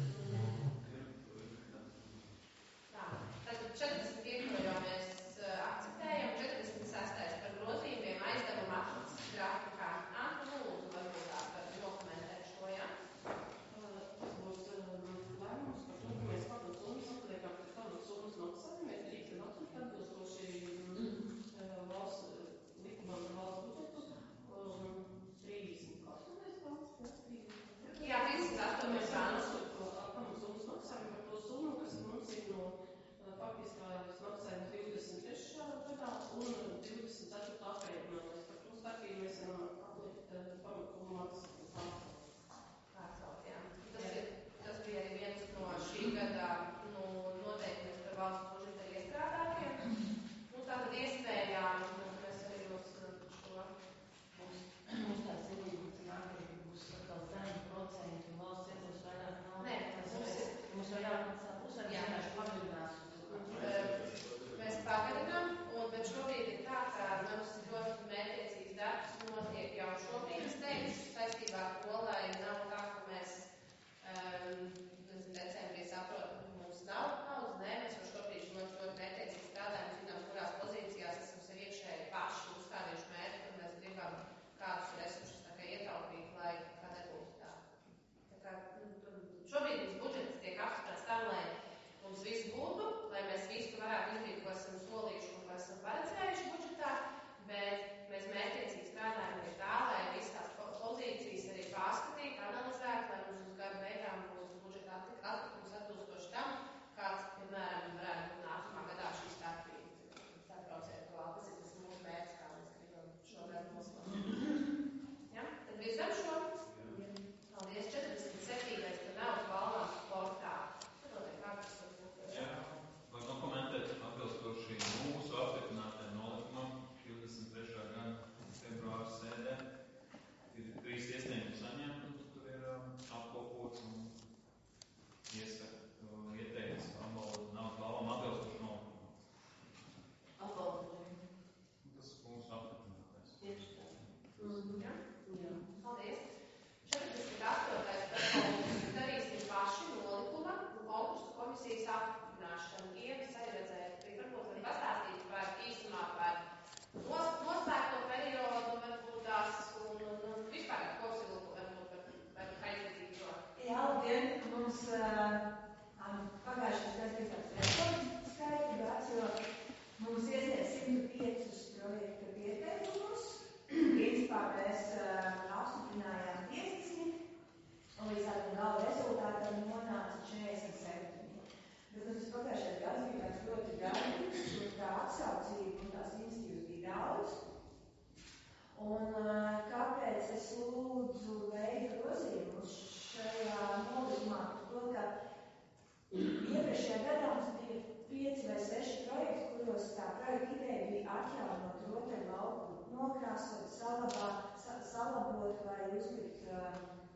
Tā, tad četrdesmit piekto jau mēs akceptējam, četrdesmit sestais par grozījumiem aizdevuma atlases grafikā. Antu, lūdzu, varbūt tā par dokumentēt šo, jā? Tas būs lēmums par to, ka mēs papildus summas atliekam pēc tādas summas maksājumi. Mēs drīkstam atlikt atbilstoši valsts likumam par valsts budžetu. trīsdesmit astotais pants. Jā, trīsdesmit astotais pants. Papildus summas maksājumi par to summu, kas mums ir no faktiskās maksājums divdesmit trešajā gadā un divdesmit ceturtā aprēķinājumais. Par to starpību mēs varam atlikt pamatu maksājumu. Pārcelt, jā. Tas, ir, tas bija arī viens no šī gada nu, noteikumiem par valsts budžeta iestrādātiem. Nu, tātad iespējām, nu, mēs arī uzskatām šo. Mums tāds ziņojums jāgrib būs atkal zemu procentu, valsts iedod vairāk naudas. Nē, mums ir. Mums vēl jāmaksā pusē, Jā. mēs vienkārši pagarinās. Mēs pagarinām, un, bet šobrīd ir tā, ka mums ļoti mērķiecīgs darbs notiek jau šobrīd, es teikšu, saistībā ar to, lai nav tā, ka mēs um, decembrī saprotam, ka mums nav naudas. Nē, mēs jau šobrīd ļoti, ļoti mērķiecīgi strādājam, zinām, kurās pozīcijās esam sev iekšēji paši uzstādījuši mērķi, un mēs gribam kādus resursus tā kā ietaupīt, lai kā nebūtu tā. Tā kā nu, šobrīd mums budžets tiek apspriests tā, lai mums viss būtu, lai mēs visu varētu izdarīt, ko esam solījuši un ko esam paredzējuši budžetā, bet mēs mērķiecīgi strādājam pie tā, lai visas tās pozīcijas arī pārskatītu, analizētu, lai mums uz gadu beigām būtu budžeta atkritums atbilstoši tam, kāds, piemēram, varētu būt nākamā gadā šī starpība. Tā procentuāli, tas ir tas mūsu mērķis, kā mēs gribam šogad noslēgt. Ja? Tad virzam šo. Paldies. četrdesmit septītais par naudas balvām sportā. Tad vēl ir kāds, kas var Jā, var dokumentēt atbilstoši mūsu apstiprinātajam nolikumam divdesmit trešā gada februāra sēdē. Ir trīs iesniegumi saņemti, tur ir um, apkopots un iesaka, uh, ieteikts atbalvot naudas balvām atbilstoši nolikumam. Atbalstu. Tas mūsu apstiprinātais. Tieši tā. Ja? Jā. Paldies. četrdesmit astotais par konkursu darīsim paši nolikuma un konkursu komisijas apstiprināšanu. Ievis arī redzēt, varbūt var pastāstīt par īsumā par nos, noslēgto periodu, varbūt tās un, un, un vispār kopsavilku varbūt par, par aizvedzību šo. Jā, labdien! Mums uh, pagājušais gads bija tāds rekords skaita gads, jo mums iesniedz simt piecus projekta pieteikumus. Principā mēs uh, apstiprinājām piecdesmit, un līdz tādam gala rezultātam nonāca četrdesmit septiņi. Bet mums tas pagājušais gads bija tāds ļoti garīgs, kur tā atsaucība un tās institīvas bija daudz. Un uh, kāpēc es lūdzu veikt grozījumus šajā nolikumā par to, ka iepriekšējā gadā mums bija pieci vai seši projekti, kuros tā projekta ideja bija atjaunot rotaļu lauku, nokrāsot, salabāt, sa, salabot vai uzlikt uh,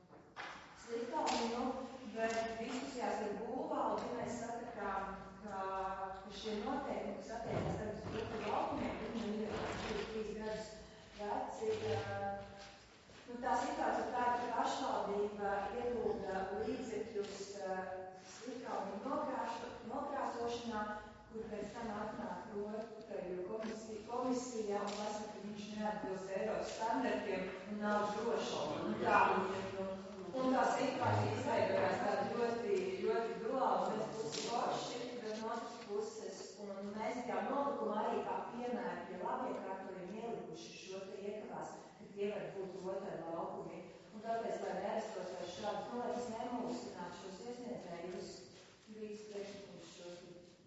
sliktālumu, bet diskusijās ar būvvaldi mēs satikām, ka, ka šie noteikumi, kas attiecās tagad uz rotaļu laukumiem, viņi ir divus, trīs gadus veci, uh, nu, tā situācija tā, ka pašvaldība iegūda līdzekļus uh, sliktālumu nokrāsošanā, kur pēc tam atnāk rotaļu komisija, komisija un pasaka, ka viņš neatbilst Eiropas standartiem un nav drošs. Un tā, un tā situācija izveidojās tāda ļoti, ļoti duāla, un mēs pusi forši, bet no otras puses, un mēs tajā nolikumā arī kā piemēru pie labiekārtojiem ielikuši šo te iekavās, ka tie var būt rotaļu laukumi. Un tāpēc, lai nerastos vai šādas nolaikas nemulsināt šos iesniedzējus, drīkst priekšlikums šos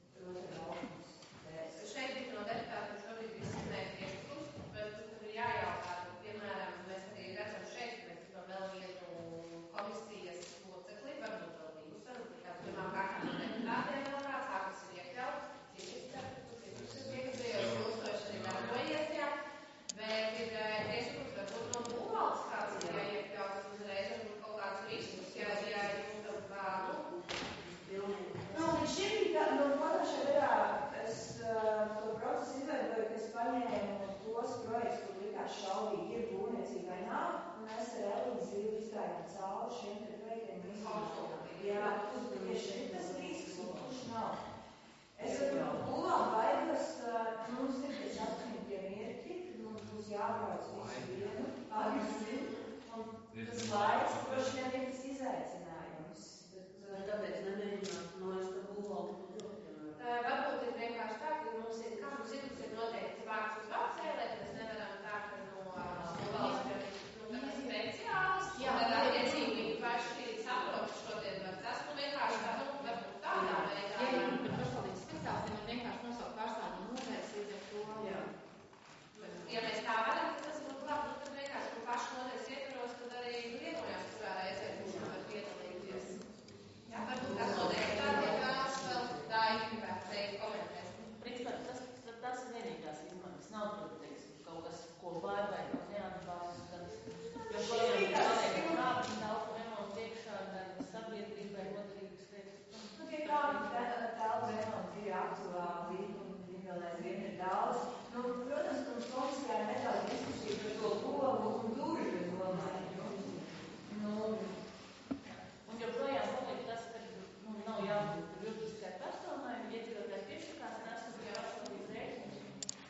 mēs ar Elīnu Zīli izgājām cauri šiem te projektiem un izmantojām. Jā, tieši ir tas risks, un kurš nav. Es ar būvām baidos, nu, mums ir tieši astoņi tie mērķi, kad mums būs jābrauc visu dienu, pārvisi, un tas laiks, droši vien ir tas izaicinājums. Bet tāpēc nemēģināt noest ar būvām. Varbūt ir vienkārši tā, ka mums ir, kā mums ir, mums ir noteikti vārds uz vārds ēlēt, mēs nevaram tā, ka no valsts, nu, ka speciālisti, un tad attiecīgi paši saprot šodien, bet tas, nu, vienkārši tā, nu, varbūt tādā veidā. Ja ir par pašvaldības speciālistiem, var vienkārši nosaukt pārstāvju no nozares līdz ar to. Jā. Ja mēs tā varam, tad tas būtu labi, nu, tad vienkārši, nu, paši nozares ietvaros, tad arī vienojās, kurā reizē būs var piedalīties. Jā, varbūt tas noteikti tā, ja vēlas vēl tā gribētu teikt komentēt. Principā tas, tas ir vienīgās izmaiņas. Nav tur, teiksim, kaut kas, ko var vai kaut neatbalsta. Jo šodien paliek kāpņu telpu remontu iekšā, gan sabiedrībai noderīgas lietas. Nu, tie kāpņu telpu remonti ir aktuāli, un viņi vēl aizvien ir daudz. Nu, protams, mums komisijā ir nedaudz diskusija par to logu un durvju domāju. Nu, un joprojām paliek tas, ka nu, nav jābūt juridiskai personai, iedzīvotājs piešakās, nesam pie pašvaldības rēķinus.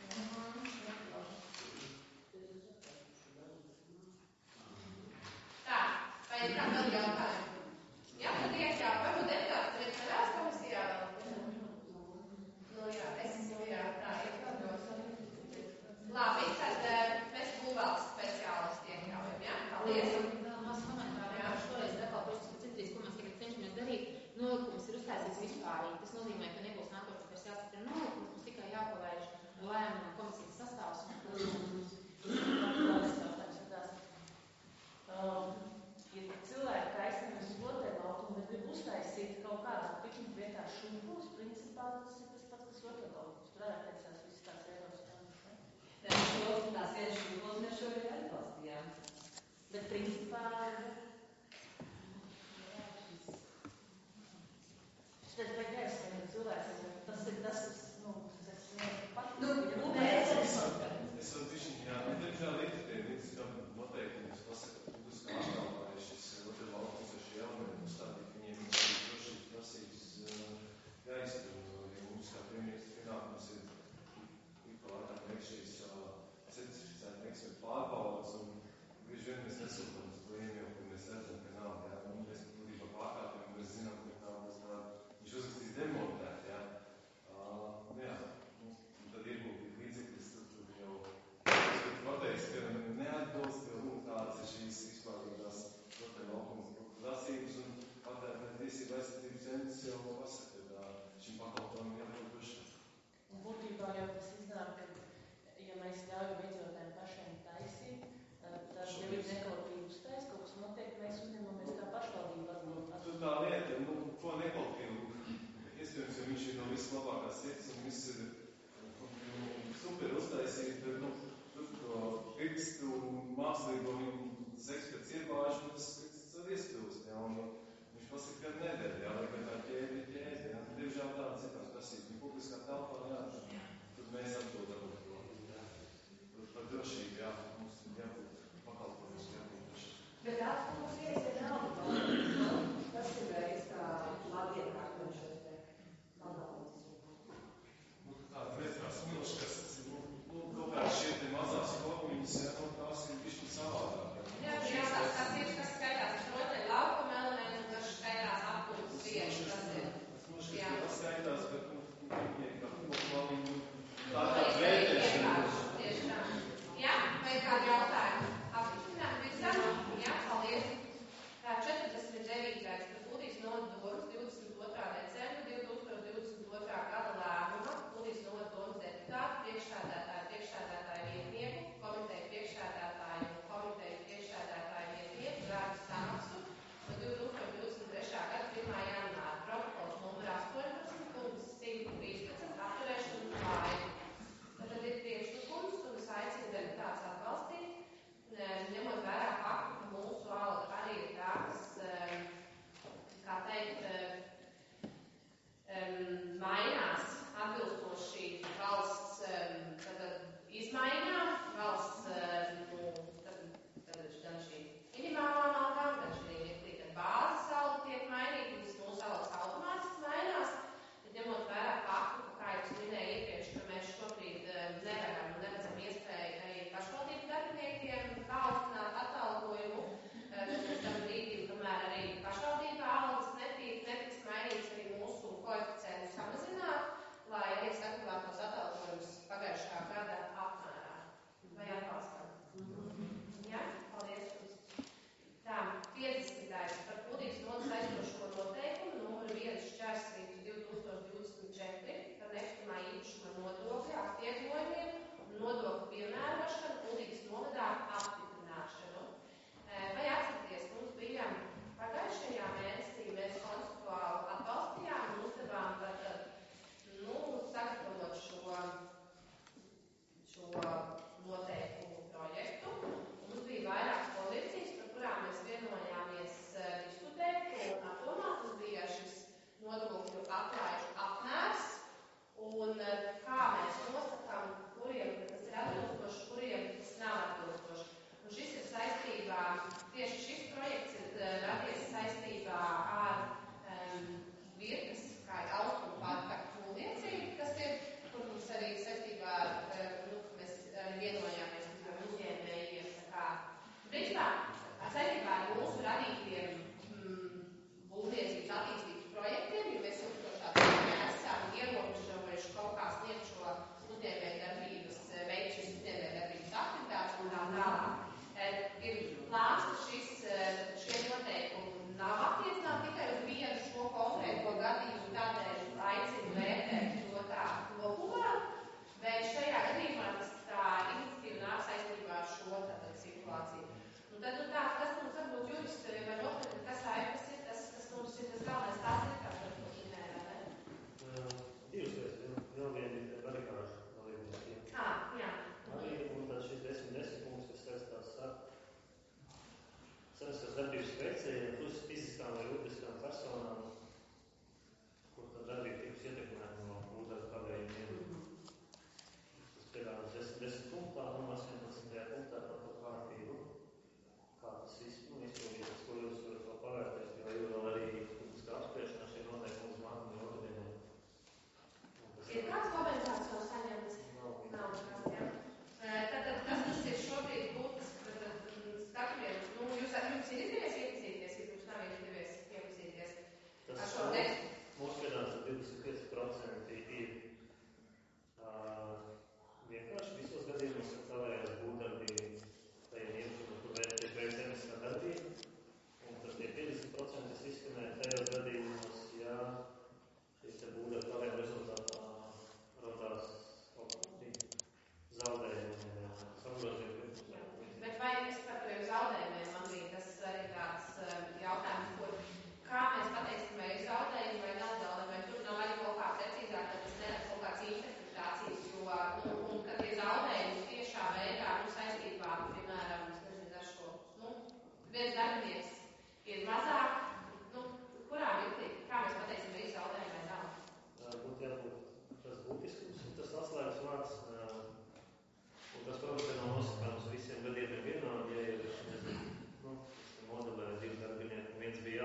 Tā, vai ir kādi vēl jautājumi? Jā, tad iekļāv, varbūt deputāti, tad ir savās komisijā vēl. Nu jā, es esmu, jā, tā, iekļāvos. Labi, tad mēs būvvalsts speciālisti iekļāvjam, jā? Paldies. Vēl maz komentāri, jā, šoreiz atkal pašas ko mēs tagad cenšamies darīt. Nolikums ir uztaisīts vispārīgi. Tas nozīmē, ka nebūs nākošais vairs jāstiprina nolikums, mums tikai jāpalaiž lēmumu komisijas sastāvs. Um, ja cilvēki taisnības otē laukumu, bet grib uztaisīt kaut kādā pikniku vietā šūpos, principā tas ir tas pats, kas otē laukums. Tur arī pēc tās visas tās Eiropas standas, ne? Nē, šos, tās vienas šūpos mēs šobrīd atbalstījām. Bet principā šitais vajag jāizsaka cilvēks, tas ir tas, kas, nu, kas pat... Nu, nē, es varu tiešām, jā, diemžēl ir tie līdz tam noteikumi, kas pasaka, ka būs kā atkal, lai šis otru laukums ar šī jaunajiem uzstādīt, viņiem ir drošības prasības jāiztur, jo mums kā premjeras pienākums ir ik pa laikam veikt šīs certificēta veiksmi pārbaudas, un bieži vien mēs nesūtam uz klieniem, kur mēs redzam, ka nav, jā, un mēs būtībā pārkāpjam, mēs zinām, ka tā būs tā, viņš uzrakstīs demontēt, jā. Uh, jā, nu, un tad ieguldīt līdzekļus, tad jau pateiks, ka neatbilst, jo, nu, tādas ir šīs vispārīgās protēm laukums prasības, un patērēt tiesību aizsardzības centrs jau pasaka, ka šim pakalpojumam jābūt drošam. Un būtībā jau tas iznāk, ka, ja mēs ļaujam iedzīvotājiem pašiem taisīt, tad jau ir nekvalitatīvs tais, kaut kas notiek, mēs uzņemamies kā pašvaldība atbildību. Tur tā lieta, nu, ko nekvalitatīvu, iespējams, jo viņš ir no vislabākās sirds un viss ir nu, super uztaisīt, bet, nu, tur to pirkstu un mākslīgo viņas eksperts iebāž, un tas pirksts var iespilst, jā, un viņš pasaka, ka nedēļ, jā, vai tā ķēde ir ķēde, jā, diemžēl tādas ir tās prasības, un publiskā telpā, jā, tad mēs atbildam par to, jā, par drošību, jā, mums jābūt pakalpojumus, jābūt drošību. Bet atpūs iesiet naudu, tas ir veids, kā labi iekārtot šos te pagalvus. Nu, tāda veids, smilškas, nu, kaut kā šie te mazās formiņas, jā, nu, tās ir bišķi savādāk. Jā, jā, tās tās ir, kas skaidrs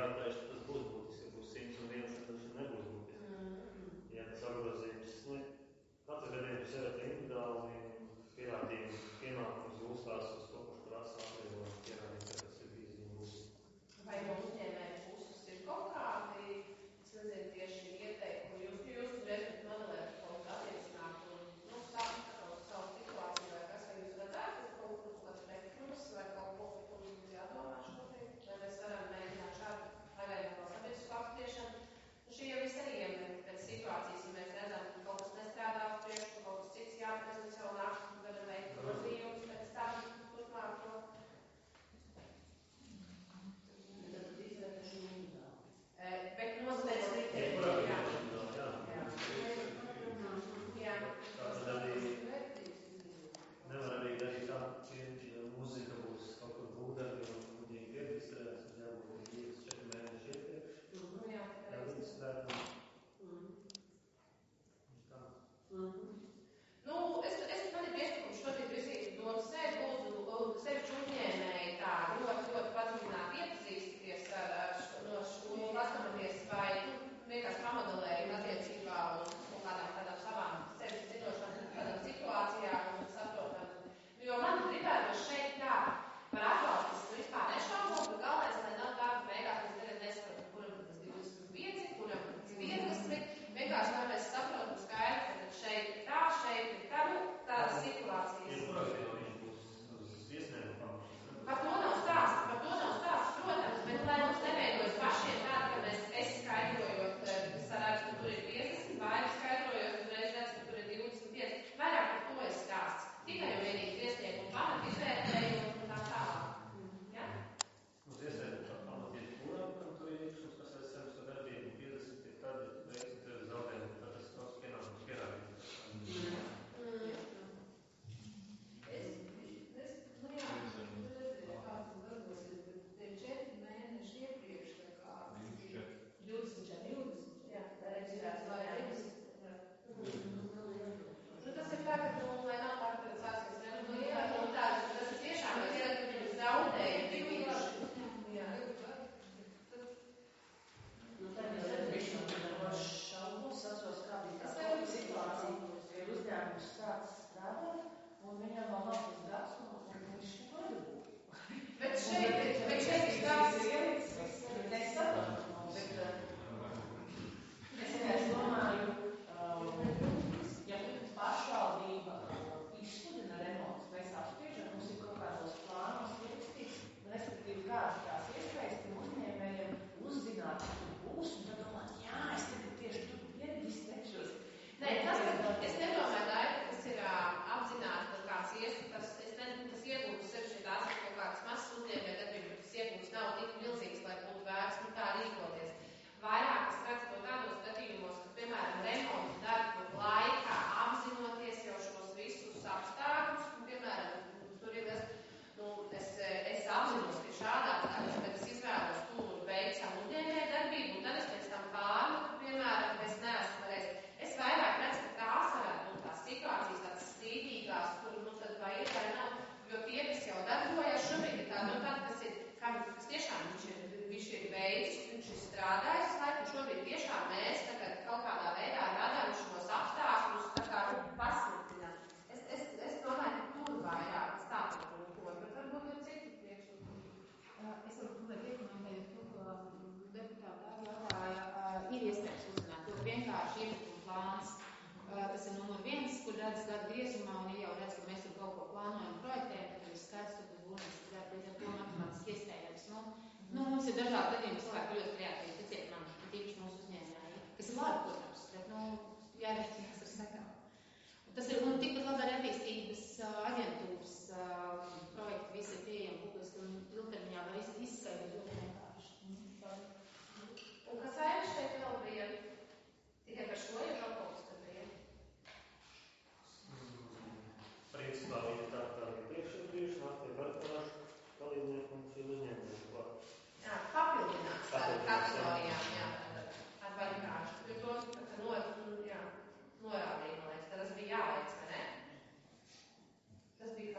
jāataiš, tas būs būtiski, ja būs simts un viens, tad tas nebūs būtiski. Mm. Ja tas apgrozījums, nu, katru gadījumu sev ir individuāli pierādījumi, pienākums jūstās uz to, kurš prasa atvieglo pierādījumi, ka tas ir bijis viņa būs. Vai no uzņēmēja puses ir kaut kādi, es nezinu, tieši ieteikumi, jūs, jūs uzreiz modelēt kaut kā attiecināt un, nu, sākt savu, savu situāciju, vai kas, vai jūs redzētu kaut kur kāds spektrums, vai kaut ko, ko mums jādomā šobrīd, vai mēs varam mēģināt šādu pagaidām sabiedrisku apspriešanu. Nu, šī jau viss arī iemet pēc situācijas, ja mēs redzam, ka kaut kas nestrādā uz priekšu, kaut kas cits jāprezent savu nākšanu, varam veikt grozījumus pēc tam turpmāk to. Bet noslēdz kritēriju, jā. Jā. Tātad arī nevar arī darīt tā, ja muzika būs kaut kur būdarbi un muģīgi pierģistrēts, tad jābūt divas četri mēneši iepriekš. Jā, jāreģistrēt. Tā. Nu, es, es man ir priekšlikums šodien virzīt domu sēdi, lūdzu, sevišķi uzņēmēji tā ļoti, ļoti padziļināt iepazīsties ar, ar šo, no šo, paskatīties, vai vienkārši pamodelējumi attiecībā uz kaut kādām tādām savām sevis zinošanām, kādām situācijām un saprotam. Jo man gribētu šeit tā, par atbalstis tu vispār nešaubos, bet galvenais, lai nav tā, ka beigās mēs tagad nesaprotam, kuram tas divdesmit pieci, kuram tas piecdesmit, vienkārši, lai mēs saprotam skaidri, ka šeit ir tā, šeit ir tā, nu, tādas situācijas. Ir projekti, jo viņš būs uz viesnēm pamašas. Par to nav stāsts, par to nav stāsts, protams, bet lai mums neveidojas pašiem tādi, ka mēs es skaidrojot, sarādz, ka tur ir piecdesmit, vai skaidrojot, un reiz redz, ka tur ir divdesmit pieci. Vairāk par to ir stāsts. Tikai jau vienīgi viesnieku un pamat izvērtējot un tā tālāk. Ja? Mums iesniegt tā pamatīt kuram, kam tur ir iekšums, kas ir sevis to darbību, piecdesmit ir tad, veicot tevi zaudējumu, tad tas tos pienākums pierādīt. Mm. Es, es, nu jā, es redzēju, kā tas darbosies, bet tie četri mēneši iepriekš, tā kā divdesmit četri. divdesmit, jā, tā reģistrēts, lai reģistrēt. Nu, tas ir tagad, nu, lai nav tā, ka tas sāksies renovēt, un tā, tas ir tiešām, mēs ierakam viņu zaudējumu bijuši. Jā. Nu, tad mēs redzēsim, ka šaubos atceros, kā bija tā situācija, ka ir uzņēmums sācis strādāt, un viņam vēl nav tas gads, un viņš neko nedabūja. Bet šeit ir, bet šeit ir tāds, bet es saprotu, bet es vienkārši domāju, ja pašvaldība izsludina remontus, mēs apspriežam, mums ir kaut kādos plānos ierakstīts, respektīvi kādas tās iespējas tiem uzņēmējiem uzzināt, ka tur būs, un tad domāt, jā, es tagad tieši tur pieregistrēšos. Nē, tas, es nedomāju, tā ir, kas ir apzināti kaut kāds iespējas, es nezinu, tas iegūtas sevišķi tās ir kaut kāds mazs uzņēmē darbība, bet tas iegūtas nav tik milzīgs, lai būtu vērts, nu tā rīkoties. Vairāk es redzu to tādos gadījumos, ka, piemēram, remontu darbu laikā apzinoties jau šos visus apstākļus, un, piemēram, tur ir es, nu, es, es apzinos pie šādā apstākļus, bet es izvēlos tur veikt savu uzņēmēju darbību, un tad es pēc tam pārmetu, piemēram, ka es neesmu pareizi. Es vairāk redzu, ka tās varētu būt tās situācijas, tādas strīdīgās, kur, nu, tad vai ir vai nav, jo tie, kas jau darbojas, šobrīd ir tādi, nu, tādi, kas ir, kam, kas tiešām viņš ir, viņš ir veicis, viņš ir strādājis laiku, un šobrīd tiešām mēs tagad kaut kādā veidā radām šos apstākļus, tā kā, nu, pasliktinām. Es, es, es domāju, ka tur vairāk, es tā par to, ko, bet varbūt ir citi priekšlikumi. Es varu gribēt iekomentēt to, ko deputāta jautāja, ir iespējams uzzināt, to vienkārši iepirkuma plāns. Tas ir numur viens, kur redz gadu griezumā, un ja jau redz, ka mēs tur kaut ko plānojam projektējam, tad ir skaidrs, ka tas būs līdz ar to matemātiski iespējams. Nu, nu, mums ir dažādi gadījumi, cilvēki ļoti kreatīvi, ticiet man, tīpaši mūsu uzņēmēji, kas ir labi, protams, bet, nu, jārēķinās ar sekām. Tas ir, un tikpat labi ar attīstības aģentūras projekti, visi ir pieejami publiski, un ilgtermiņā var izskaidrot ļoti vienkārši. Un kas vairs šeit vēl bija? Tikai par šo jau kaut kas tad bija? Principā viņa tā kā iepriekš ir bijuši, nāk tie varkoši, dalībnieki un šī uzņēmumi klāt. Jā, papildinās tādu kategorijām, jā, ar varikāšu. Jo to, ka no, jā, norādīja, man liekas, tad tas bija jāveic, vai ne? Tas bija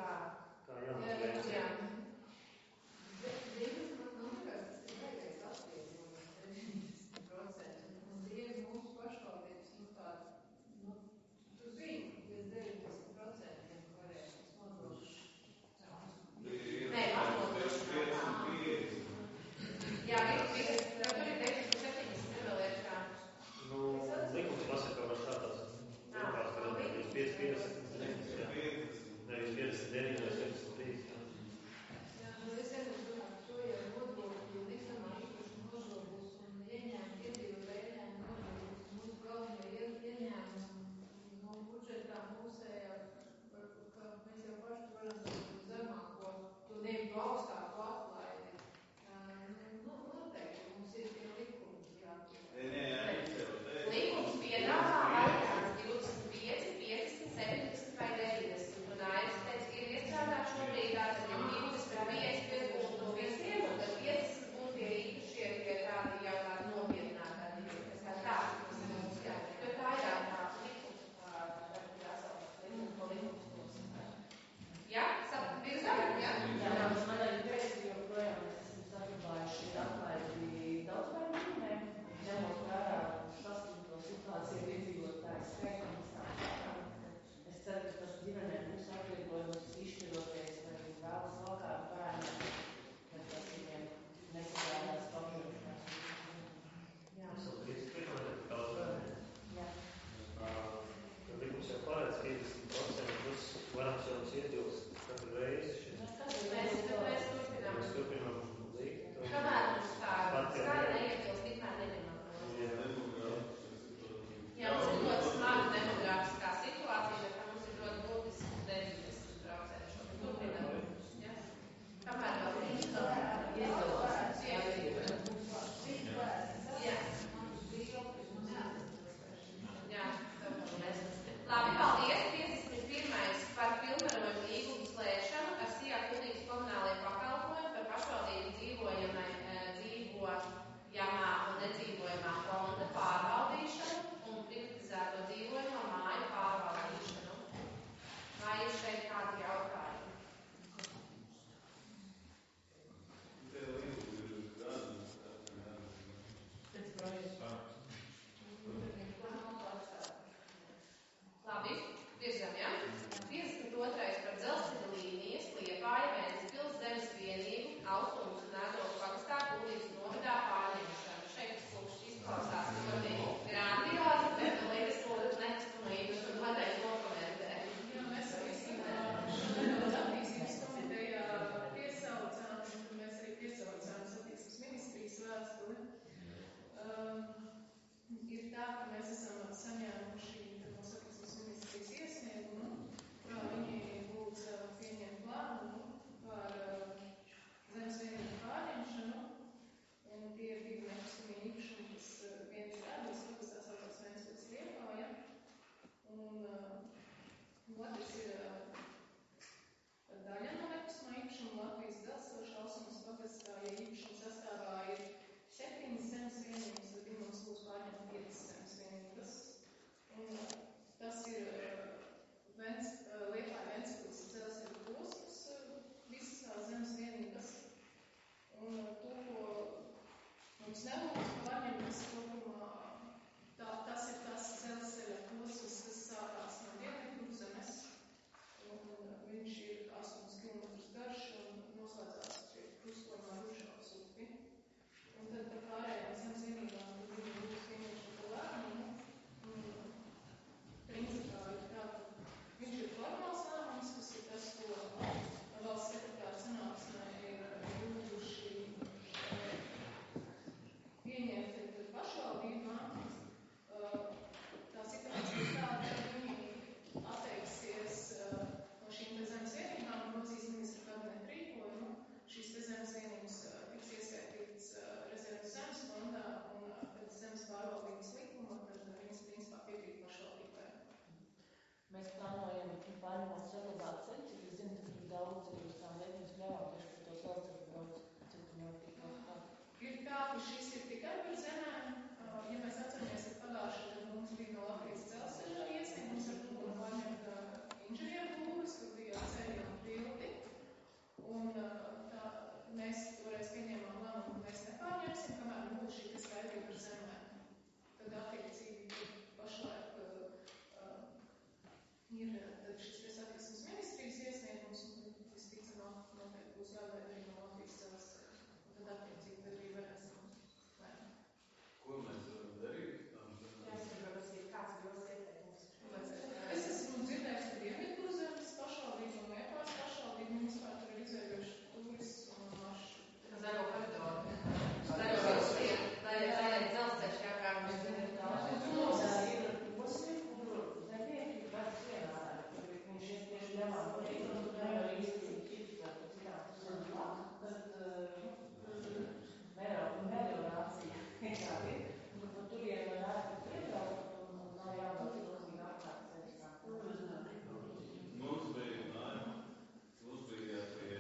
ka šis ir tikai par zemēm. Ja mēs atceramies, ka pagājušajā gadā mums bija no Latvijas dzelzceļa iesniegums ar lūgumu pārņemt inženieru būvas, kur bija ceļi un tilti. Un tā, mēs toreiz pieņēmām lēmumu, ka mēs nepārņemsim, kamēr būs šī skaidrība par zemēm. Tad attiecīgi pašlaik uh, ir tad šis te satiksmes ministrijas iesniegums, un visticamāk noteikti būs jāgaida arī no Latvijas dzelzceļa. Tad attiecīgi tad arī varēsim lēmumu. Ko mēs varam darīt? Jā, es gribu prasīt, kāds ir jūsu ieteikums? Es esmu dzirdējis, ka Dienvidkurzemes pašvaldība un Liepājas pašvaldība mums kā tur ir izveidojuši turismu maršrutu. Zaļo koridoru. Zaļo vilcienu. Zaļai dzelzceļš, jā, kā mums ir daudz. Mums ir posmi, kur darbinieki vairs ienādā, kur viņš ir tieši devā no rīta, un tur nevar īsti ķipt par citām pusēm klāt. Tad meliorācija ir tāda ir, un par turien var ārti piebraukt, un nav jābūt milzīgi apkārt ceļā. Mums bija, nā, mums bija pie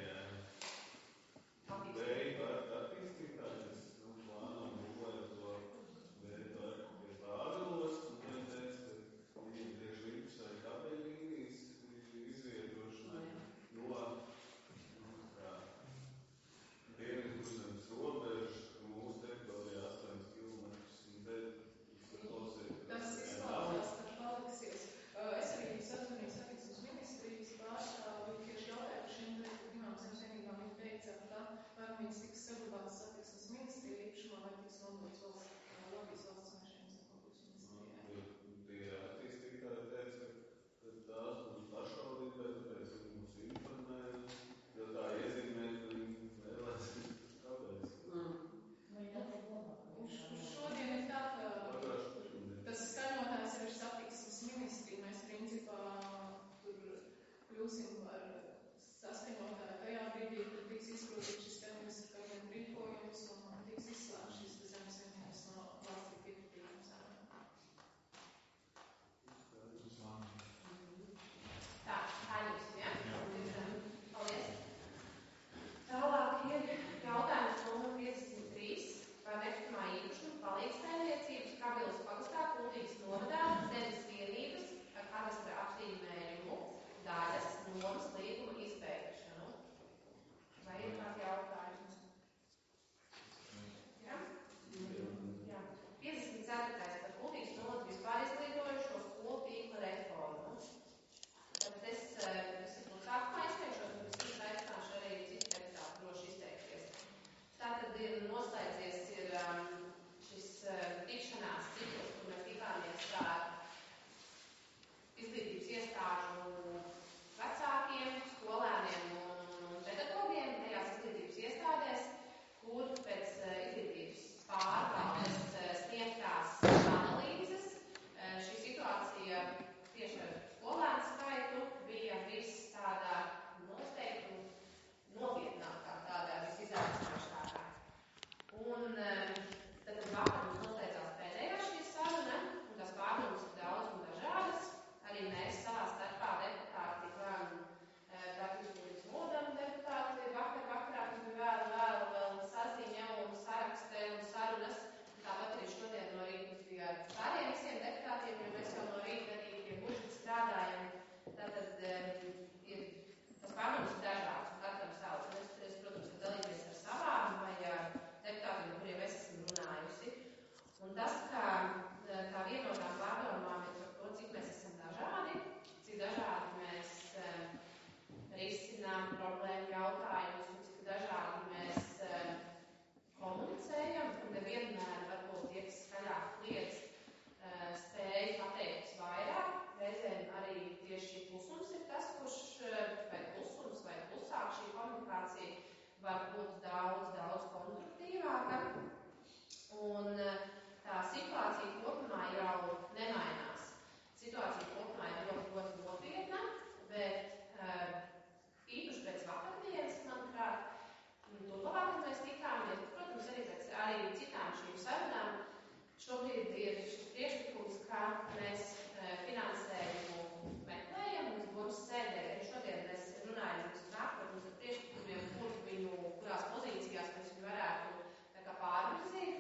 vēja parka attīstītāji, kas plāno būvēt to vēja parku pie Bābelos, un viņi teica, ka viņi tieši līdz vai kabeļlīnijas izvietošanai no, nu, kā Dienvidkurzemes robežas, mūsu teritorijā astoņi kilometri, un te klausīt. Tas izklausās, ka paliksies. Es arī sazvanīju satiksmes ministrijas pārstāvi, tieši jautāju par šiem divām zemes vienībām. Viņi teica, ka vai viņas tiks saglabātas satiksmes ministrija īpašumā, vai tiks nodots valsts, Latvijas valsts mežiem zemkopības ministrijai. Tie attīstītāji teica, ka tās būs pašvaldībai, tāpēc viņi mūs informēja, jo tā iezīmē, ka viņi vēlēs kāpēc. Šodien ir tā, ka tas skaņotājs ir satiksmes ministrija. Mēs principā tur kļūsim par saskaņotāju tajā brīdī, kad tiks izprotīts šis tehniskais rīkojums un tiks izslēgts šis zemes vienības no valstī piekritījuma zemēm. Tā, tā jums, ja? Paldies. Tālāk ir jautājums numur piecdesmit trīs par nekustamā īpašuma palīgsaimniecības Kabeles pagastā Kuldīgas novadā zemes vienības ar kadastra apzīmējumu daļas nomas līguma izbeigšanu. Vai ir kādi jautājumi? Jā? Jā. piecdesmit ceturtais par Kuldīgas novadas vispār izlietojušo skolu tīkla reformu. Tad es, es ir sākumā izteikšos, un es īsti aicināšu arī citu deputātu droši izteikties. Tātad ir noslēdzies ir šis tikšanās cikls, kur mēs tikāmies ar izglītības iestāžu vecākiem, skolēniem un pedagogiem tajās izglītības iestādēs, kur pēc izglītības pārvaldes sniegtās analīzes šī situācija tieši ar skolēnu skaitu bija viss tādā noteikti nopietnākā, tādā visizaicinošākā. Un tad vakar mums noslēdzās pēdējā šī saruna, un tās pārdomas ir daudz un dažādas. Arī mēs savā starpā deputāti gan praktiski modam deputāti vakar vakarā, kas bija vēl, vēl, vēl saziņa un sarakste un sarunas. Tāpat arī šodien no rīta mums bija ar pārējiem visiem deputātiem, jo mēs jau no rīta arī pie budžeta strādājam. Tātad ir tas pārdomas ir dažādas un katram savs. Mēs, es, protams, ka dalīties ar savām vai ar deputātiem, ar kuriem es esmu runājusi. Un tas, ka tā vienotām pārdomām ir par to, cik mēs esam dažādi, cik dažādi mēs um, risinām problēmu jautājumus un cik dažādi mēs um, komunicējam, un nevienmēr varbūt tie, kas skaļāk kliedz, uh, spēj pateikt vairāk. Reizēm arī tieši klusums ir tas, kurš, vai klusums, vai klusāk šī komunikācija var būt daudz, daudz konstruktīvāka. Un tā situācija kopumā jau nemainās. Situācija kopumā ir ļoti, ļoti nopietna, bet uh, īpaši pēc vakardienas, manuprāt, turpmāk, kad mēs tikāmies, protams, arī pēc arī citām šīm sarunām, šobrīd ir šis priekšlikums, ka mēs uh, finansējumu meklējam, mums būs sēdē, arī šodien mēs runājam, mums nāk, protams, ar priekšlikumiem, kur viņu, kurās pozīcijās mēs viņu varētu tā kā pārvirzīt.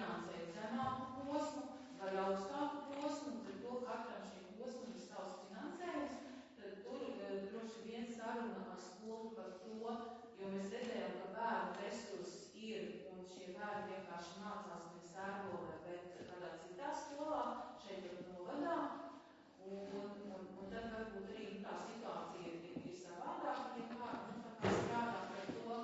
finansēt zemāku posmu vai augstāku posmu, tad to katram šim posmam ir savs finansējums, tad tur droši vien saruna ar skolu par to, jo mēs redzējām, ka bērnu resursi ir, un šie bērni vienkārši mācās nevis ērgolē, bet kādā citā skolā, šeit ir novadā, un, un, un tad varbūt arī nu, tā situācija ir, ir savādāk, ja kā, nu, tā kā strādā par to.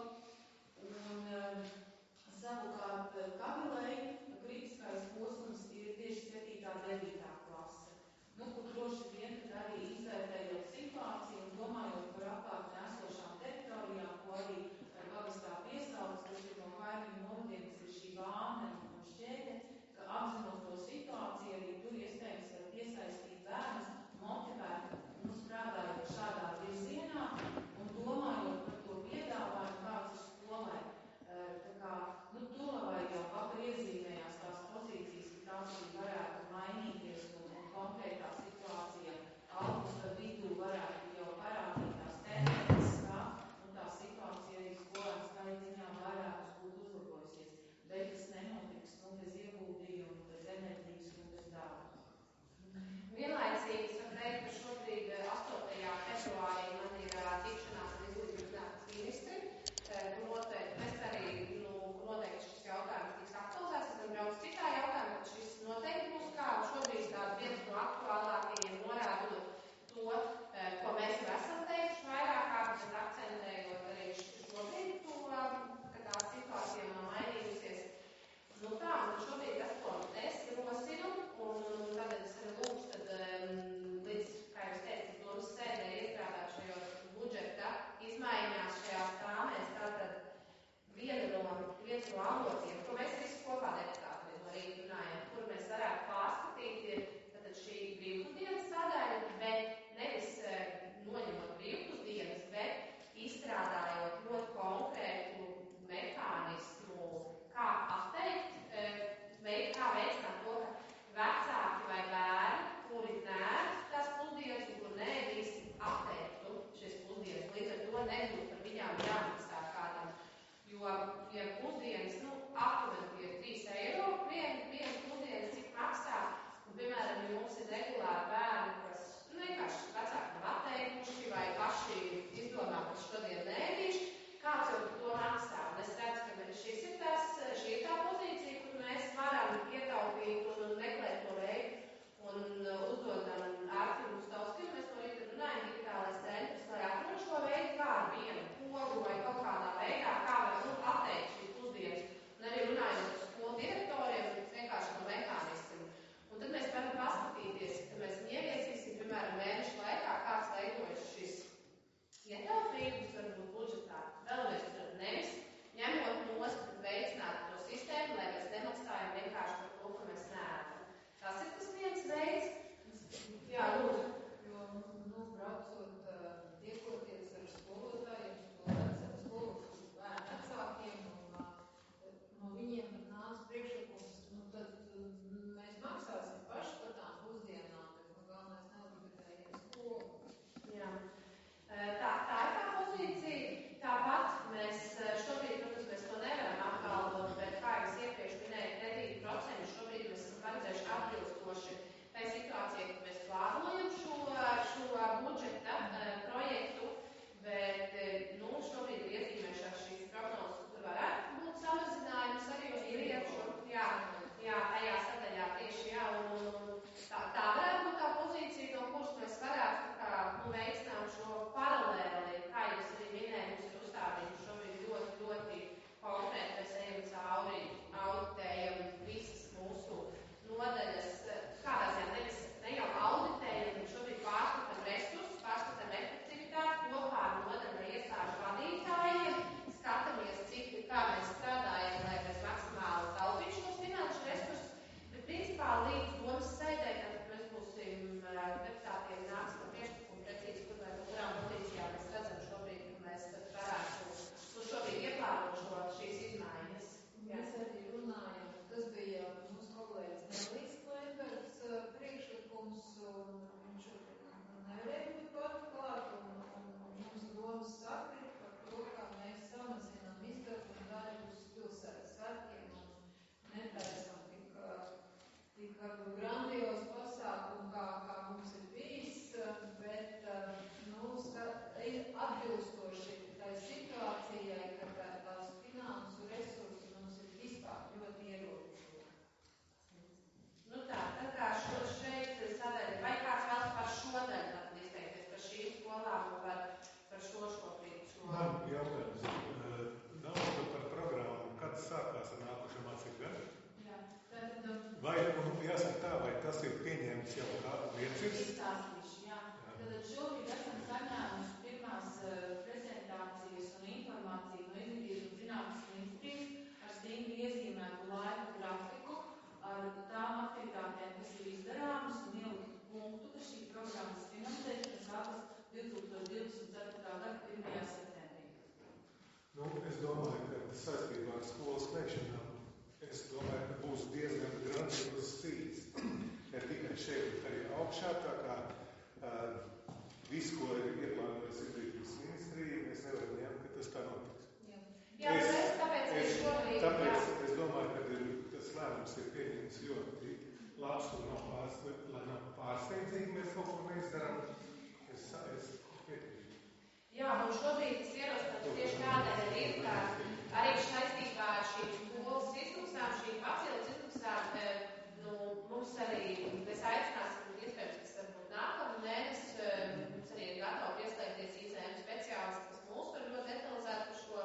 Un um, savukārt Kabilei kritiskais posms ir tieši septītā, devītā klase. Nu, kur droši vien, kad arī izvērtējot situāciju un domājot par apkārtnē esošām teritorijām, ko arī pagastā piesauc, kas ir no kaimiņu novadiem, kas ir šī Vāne un Šķēde, ka apzinot to situāciju, arī tur iespējams var piesaistīt bērnus, motivēt, nu, strādājot šādā virzienā un domājot par to piedāvājumu, kāds ir skolai. Tā kā, nu, Tulavai jau vakar iezīmējās tās pozīcijas, ka tās arī varētu mainīties un, un konkrētā situācija augusta vidū varētu jau parādīt tās tendences, ka nu, tā situācija arī skolēnu skaita ziņā varētu būt uzlabojusies. Bet tas nenotiks nu, bez ieguldījumu, bez enerģijas un bez darba. Vienlaicīgi es varu teikt, ka šobrīd astotajā februārī man ir tikšanās ar izglītības zinātnes ministri, kur noteikti, mēs arī, nu, noteikti šis jautājums tiks aktualizēts, es gan braucu citā jautājumā, bet šis noteikti būs kā šobrīd tāda viens no aktuālākajiem norādot to, ko mēs jau esam teikuši vairāk kārt, bet akcentējot arī šobrīd to, ka tā situācija nav mainījusies. Nu tā, un šobrīd tas, ko es rosinu, un tad es lūdzu, tad līdz, kā jūs teicat, domas sēdē iestrādāt šajos budžeta izmaiņās šajās tāmēs, tātad viena no, viens no avotiem, ko mēs visi kopā deputāti no rīta runājam, kur mēs varētu pārskatīt, ir tātad šī brīvpusdienas sadaļa, bet nevis noņemot brīvpusdienas, bet izstrādājot ļoti konkrētu mehānismu, kā atteikt, veid, kā veicināt to, ka vecāki vai bērni, kuri nēst tās pusdienas un kur neēdīs, atteiktu šīs pusdienas, līdz ar to nebūtu par viņām jāmaksā kādam. Jo, ja pusdienas, nu, aptuveni varbūt grandios pasākumu, kā, kā mums ir bijis, bet, nu, ir atbilstoši tai situācijai, ka tā, tās finansu resursi mums ir vispār ļoti ierobežoti. Nu tā, tad kā šo, šeit sadaļa, vai kāds vēlas par šo daļu tad izteikties, par šīm skolām un par, par šo šo priekšu? Man jautājums, nav par programmu, kad sākās ar nākošo mācību gadu? Jā, tad, Vai, un jāsaka tā, vai tas ir pieņemts jau kā liecības? Izstāstīšu, jā. Tad šobrīd esam saņēmuši pirmās prezentācijas un informāciju no Izglītības un zinātnes ministrijas ar stingri iezīmētu laika grafiku, ar tām aktivitātēm, kas ir izdarāmas un ielikt punktu, ka šī programmas finansēšana sākas divtūkstoš divdesmit ceturtā gada pirmajā septembrī. Nu, es domāju, ka saistībā ar skolas slēgšanām, es domāju, ka būs diezgan grandiozas cīņas. Ne tikai šeit, bet arī augšā, tā kā uh, viss, ko ir ieplānojis Izglītības ministrija, mēs nevaram ņemt, ka tas tā notiks. Jā, jā es, es, tāpēc es, es šobrīd, tāpēc jā. es domāju, ka ir, tas lēmums ir pieņemts ļoti labs un nav pārsteigts, lai nav pārsteidzīgi, mēs kaut ko neizdarām. Es, es piekrītu. Jā, un šobrīd tas ierosināts tieši tādēļ ir, ka arī saistībā ar šīm skolas izmaksām, šīm papildus izmaksām, nu, mums arī, mēs aicināsim, iespējams, kas varbūt nākamā mēnesi, mums arī ir gatavi ieslēgties I Z M speciālisti, kas mūs var ļoti detalizēt par šo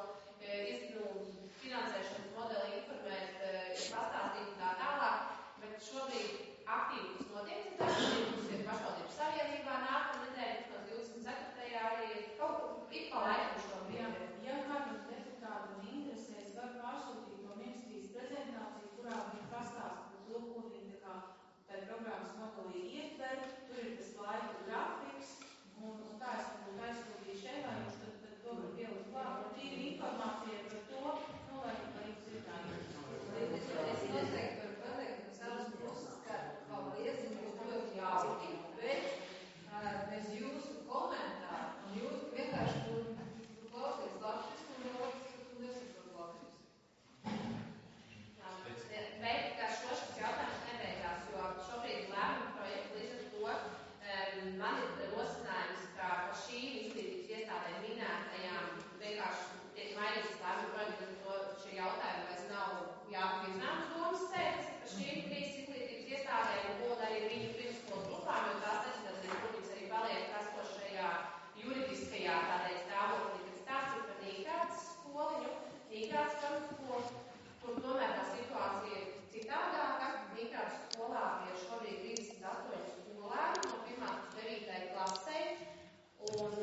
nu, finansēšanas modeli informēt, pastāstīt un tā tālāk, bet šobrīd aktīvi tas notiek, tas mums ir pašvaldības savienībā nākamā nedēļa, vismaz divdesmit ceturtajā arī kaut ko ik pa laikam šo brīdi. Ja kādam deputātam interesēs, var pārsūtīt no ministrijas prezentāciju, kurā viņi pastāsta par to, ko viņi tā kā tai programmas modelī ietver, tur ir tas laika grafiks, un, un tā es varbūt aizsūtīšu Evai, un tad, tad to var pielikt klāt, un tīri informācija par to, nu, lai arī dzirdāju. Es, es noteikti varu pateikt no savas puses, ka paldies, un būs ļoti jauki, bet uh, bez jūsu komentāru un jūsu vienkārši tur klausies latviski un daudz, ka tu nesaprot latviski. Bet, ka šo šis jautājums nebeidzās, jo šobrīd lēmuma projektu līdz ar to um, man ir rosinājums, ka par šīm izglītības iestādēm minētajām vienkārši tiek mainīts lēmuma projektu, līdz ar to šie jautājumi vairs nav jāpavirzām uz domas sēdes par šīm trīs izglītības iestādēm un arī viņu pirmskolas grupām, jo tās nešķietās, kurīs arī paliek esošajā juridiskajā tādēļ stāvoklī, kad stāsts ir par Nīgādas skoliņu, Nīgādas pamatskolu, kur tomēr tā situācija ir citādāka. Nīgādas skolā ir šobrīd trīsdesmit astoņi skolēni no pirmā līdz devītajai klasei, un,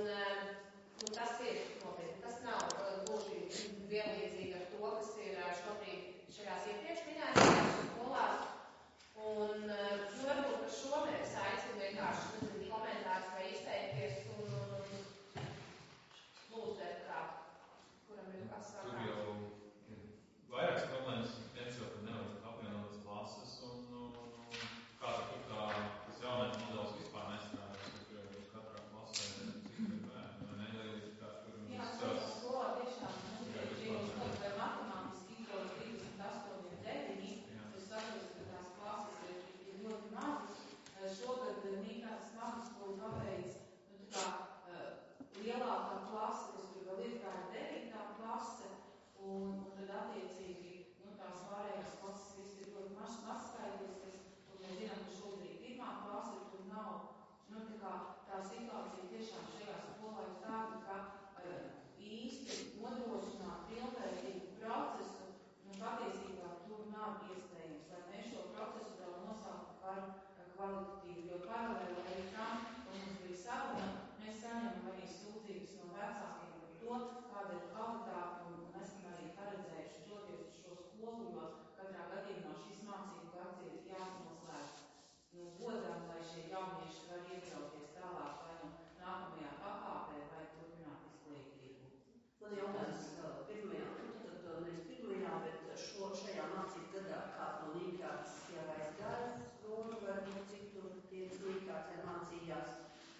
un tas ir nopietni. Tas nav gluži vienlīdzīgi ar to, kas ir šobrīd šajās iepriekš minētajās skolās. Un, nu, varbūt par šo mēs aicinu vienkārši, nezinu, komentārus vai izteikties, un, un, un lūdzu deputātu, kuram ir kas Tur sakāt. jau ir vairākas problēmas, viens jau, ka nevar apvienotas klases, un, un, un kā tur tā, tas jaunais modelis vispār nestrādās, jo tur jau būs katrā klasē cik ir bērni, vai ne, līdz kā tur Jā, mums tas savs. skolā tiešām mums kaut vai matemātiski izrauj trīsdesmit astoņi deviņi. Es saprotu, ka tās klases ir, ir ļoti mazas. Šogad Nīgādas pamatskola pabeidz, nu tā kā lielākā klase, kas tur vēl ir, tā ir devītā klase, un, un tad attiecīgi, nu tās pārējās klases viss ir ļoti maz, mazskaitliskas, un mēs zinām, ka šobrīd pirmā klase tur nav, nu tā kā tā situācija tiešām šajā skolā ir tāda, ka uh, īsti nodrošināt pilnvērtīgu procesu, nu patiesībā tur nav iespējams, lai mēs šo procesu vēl nosauktu par kvalitatīvu, jo paralēli arī tam, ko mums bija saruna, mēs saņemam arī sūdzības no vecākiem par to, kāda ir kvalitāte, un, un esam arī paredzējuši doties uz šo skolu, jo katrā gadījumā šis mācību gads ir jānoslēdz nu, godam, lai šie jaunieši var iekļauties tālāk vai nu nākamajā pakāpē vai turpināt izglītību. Man jautājums pirmajā, tad nevis pirmajā, bet šo, šajā mācību gadā kāds no Nīgādas jau aizgāja skolu, varbūt cik tur tie Nīgādē mācījās.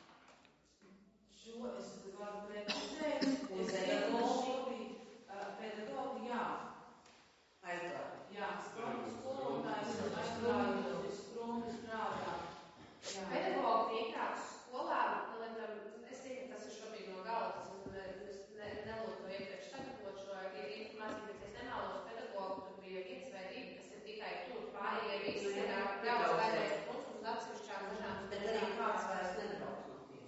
Šo es varu precizēt, Un es pedagogi? šobrīd, uh, pedagogi, jā. Aizgāja. Jā, skolu skolotājs ir aizgājuši prom Pedagogi Nīkrātas skolā, es zinu, ka tas ir šobrīd no gala, tas ne, ne, nelūdzu to iepriekš sagatavot šo informāciju, bet es nevēlos pedagogu, tur bija viens vai divi, kas ir tikai tur, pārējie visi ir brauc kādreiz mums uz atsevišķām dažām. Bet arī kāds vairs nebrauc no tiem.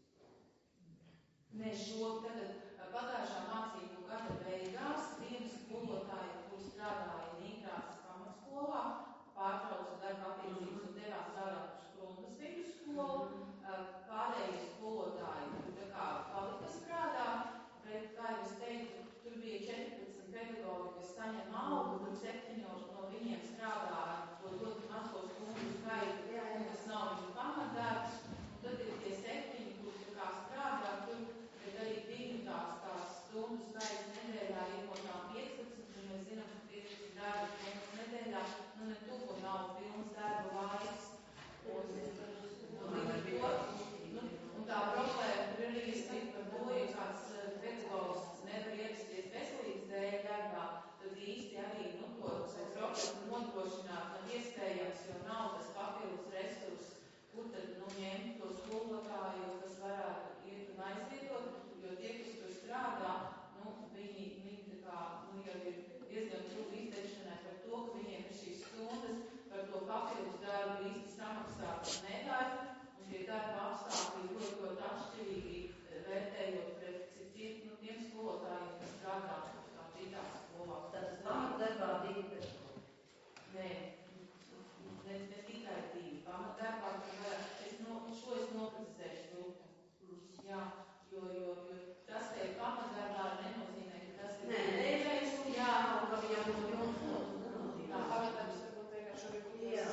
Nē, šo tagad pagājušā mācību gada beigās viena skolotāja, kur strādāja Nīkrātas pamatskolā, pārtrauca darba attiecības un devās tālāk uz Krundas vidusskolu. Pārējie skolotāji tā kā palika strādā, bet, kā jau es teicu, tur bija četrpadsmit pedagogi, kas saņem algu, tur septiņi no viņiem strādā ar to ļoti mazo stundu skaitu, kas nav viņu pamatdarbs, un tad ir tie septiņi, kur tā kā strādā tur, bet arī divi tās, tās stundu skaits nedēļā ir no tām piecpadsmit, un mēs zinām, ka piecpadsmit darba stundas nedēļā, nu ne tuvu nav pilns darba laiks. Un, un, un, un tā problēma tur arī ir par to, ja kāds pedagogs nevar ierasties veselības dēļ darbā, tad īsti arī nu, to procesu nodrošināt nav iespējams, jo nav tas papildus resurs, kur tad nu, ņemt to skolotāju, kas varētu iet un aizvietot, jo tie, kas tur strādā, nu, viņi, viņi tā kā, nu, jau ir diezgan tuvu izteikšanai par to, ka viņiem ir šīs stundas, par to papildus darbu īsti samaksāt nedara, un tie darba apstākļi ļoti, ļoti atšķirīgi vērtējot pret citiem, nu, tiem skolotājiem, kas strādā kā citās skolās. Tātad pamatdarbā divi pedagogi? Nē, ne, ne tikai divi. Pamatdarbā, es no, šo es noprecizēšu grupu. Jā, jo, jo, jo tas, ka ir pamatdarbā, nenozīmē, ka tas ir nedēļais, un jā, un ka viņam būtu pilns. Tā, pamatdarbs varbūt vienkārši arī būtu. Jā,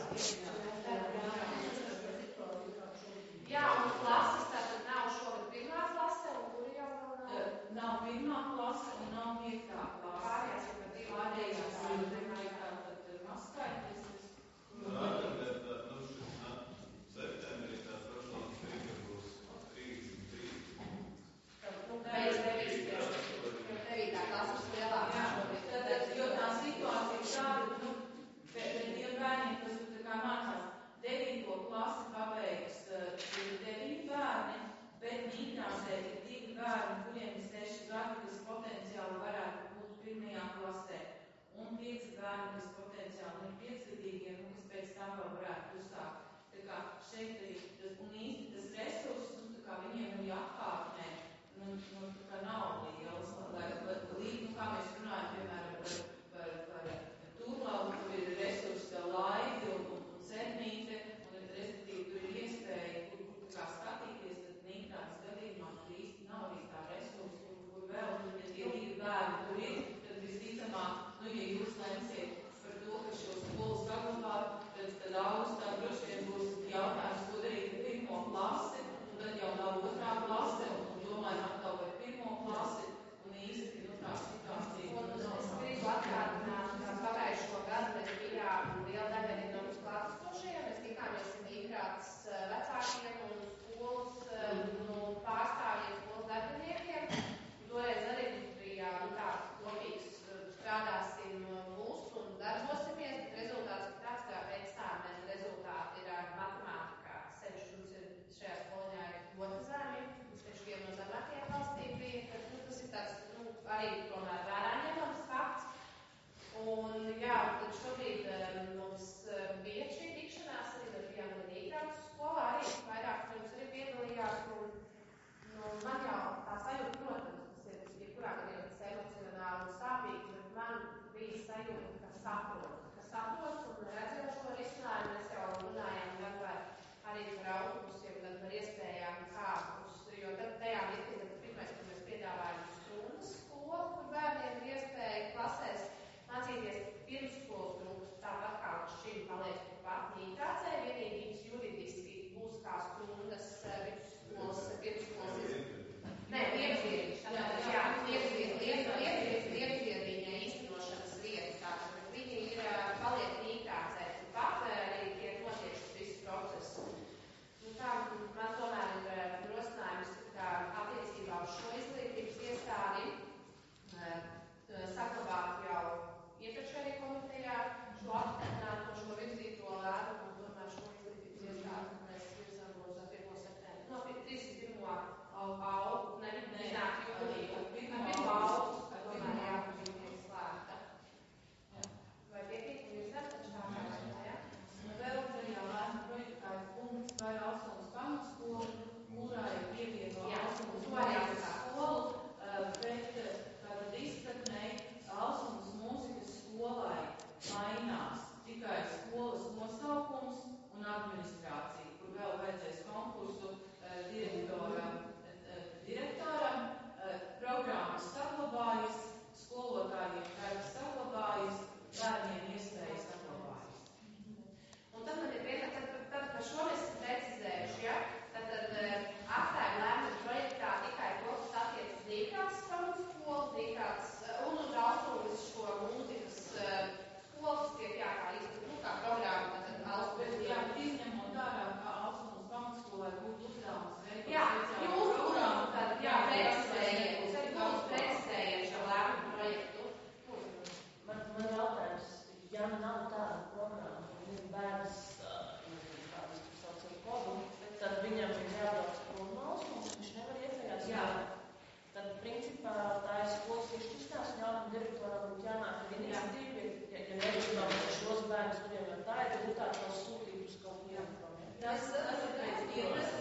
jā, un klases tātad nav šogad pirmā klase, un kur jau vēl nav? Nav pirmā klase un nav piektā klase. Pārējās jau pat divi. Pārējās jau pirmā tātad mazskaitis. Jā, tad, nu, šis, septembrī tās personas tika būs trīsdesmit trīs. Pēc devītā klases lielākā šobrīd. Tad, jo tā situācija ir tāda, nu, pēc tiem bērniem, kas tur tā kā mācās, devīto klasi pabeigs ir deviņi bērni, bet Nīkrāsē ir divi bērni, kuriem ir seši gadi, kas potenciāli varētu būt pirmajā klasē, un pieci bērni, kas potenciāli ir piecgadīgie, un kas pēc tam vēl varētu uzsākt. Tā kā šeit arī, tas, un īsti tas resurss, nu, tā kā viņiem arī apkārtnē, nu, nu, tā kā nav liels, lai, līdz, nu, kā mēs runājam, piemēram, par, par, par Turlavu, tur ir resursi vēl laidi un, un, un Cernīte, un, respektīvi, tur ir iespēja, kur, kur tā kā skatīties, tad Nīkrātas gadījumā tur īsti nav arī tā resursi, kur, kur vēl, ja tie divi bērni tur ir, tad visticamāk, nu, ja jūs lemsiet par to, ka šo skolu saglabāt, tad, tad augustā droši vien būs jautājums, ko darīt administrācija, kur vēl vajadzēs konkursu direktora, direktoram. Programmas saglabājas, skolotājiem darbs saglabājas, bērniem iespējas saglabājas. Un tad man ir viena, tad, tad par šo mēs esam precizējuši, ja? Tad, tad aptājuma lēmuma projektā tikai to, kas attiec uz Dīkrātas pamatskolu, Dīkrātas un uz Austrumas šo mūzikas skolu, kas tiek jā, kā īsti, nu, kā programma, tad Austrumas. Jā, bet izņemot ārā, kā Austrumas pamatskolai būtu uzdevums veidot. Jā, jūs programmu tad, jā, precizējiet, tad jūs precizējiet šo lēmumu projektu. Man, man jautājums, ja nav tāda programma, un ir bērns, kādas tu sauc ar kodu, tad viņam ir jābrauc prom no Austrumas, viņš nevar iet tajā skolā. Tad, principā, tā ir skolas izšķirstās, un jaunam direktoram būtu jānāk ar iniciatīvu, ja, ja negribam šos bērnus, kuriem jau tā ir, tad būtu tā, ka sūtīt uz kaut ko prom. Tas, tas ir pēc ielas.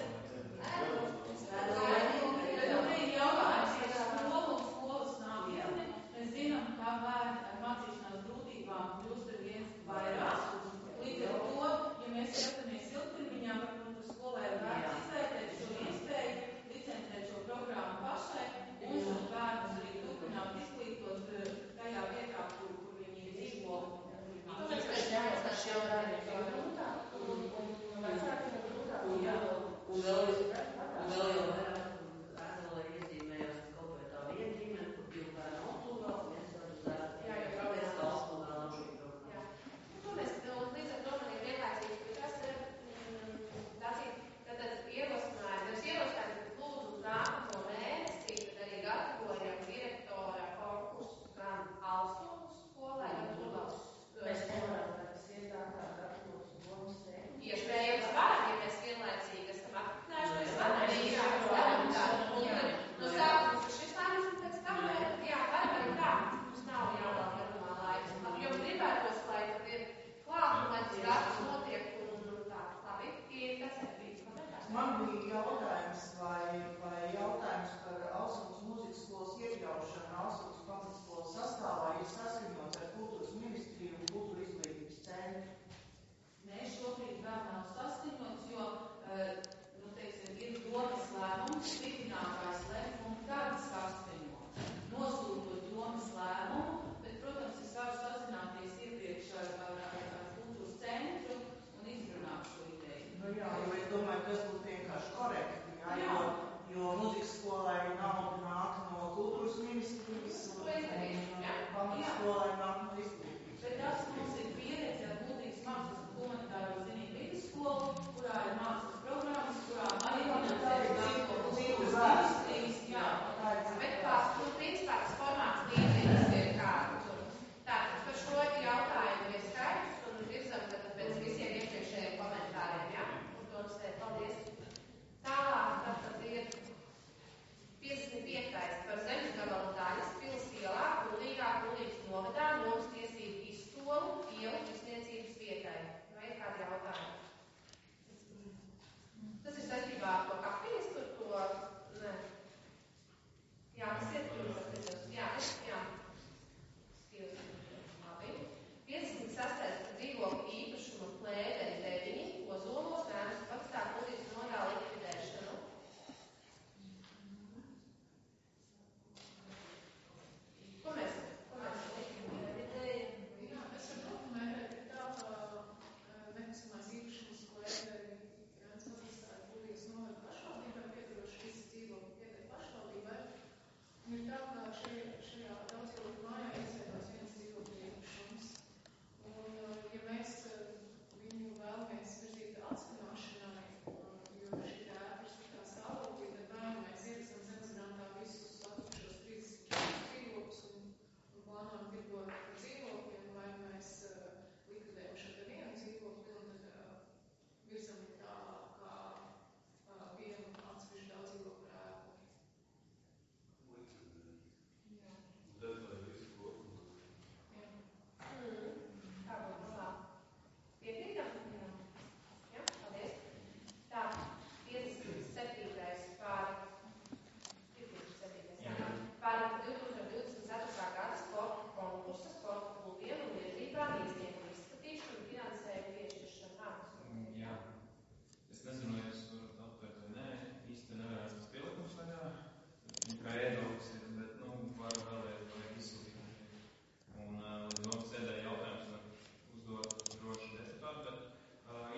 Jautājums, ja skola un skolas nākotne, mēs zinām, kā bērni ar mācīšanās grūtībām kļūst ar vien vairāk. Līdz ar to, ja mēs skatāmies ilgtermiņā, varbūt skolai vērts izvērtēt šo iespēju, licencēt šo programmu pašai un šos bērnus arī turpināt izglītot tajā vietā, kur, kur viņi dzīvo. Tāpēc, ka ņemot ar šiem bērniem,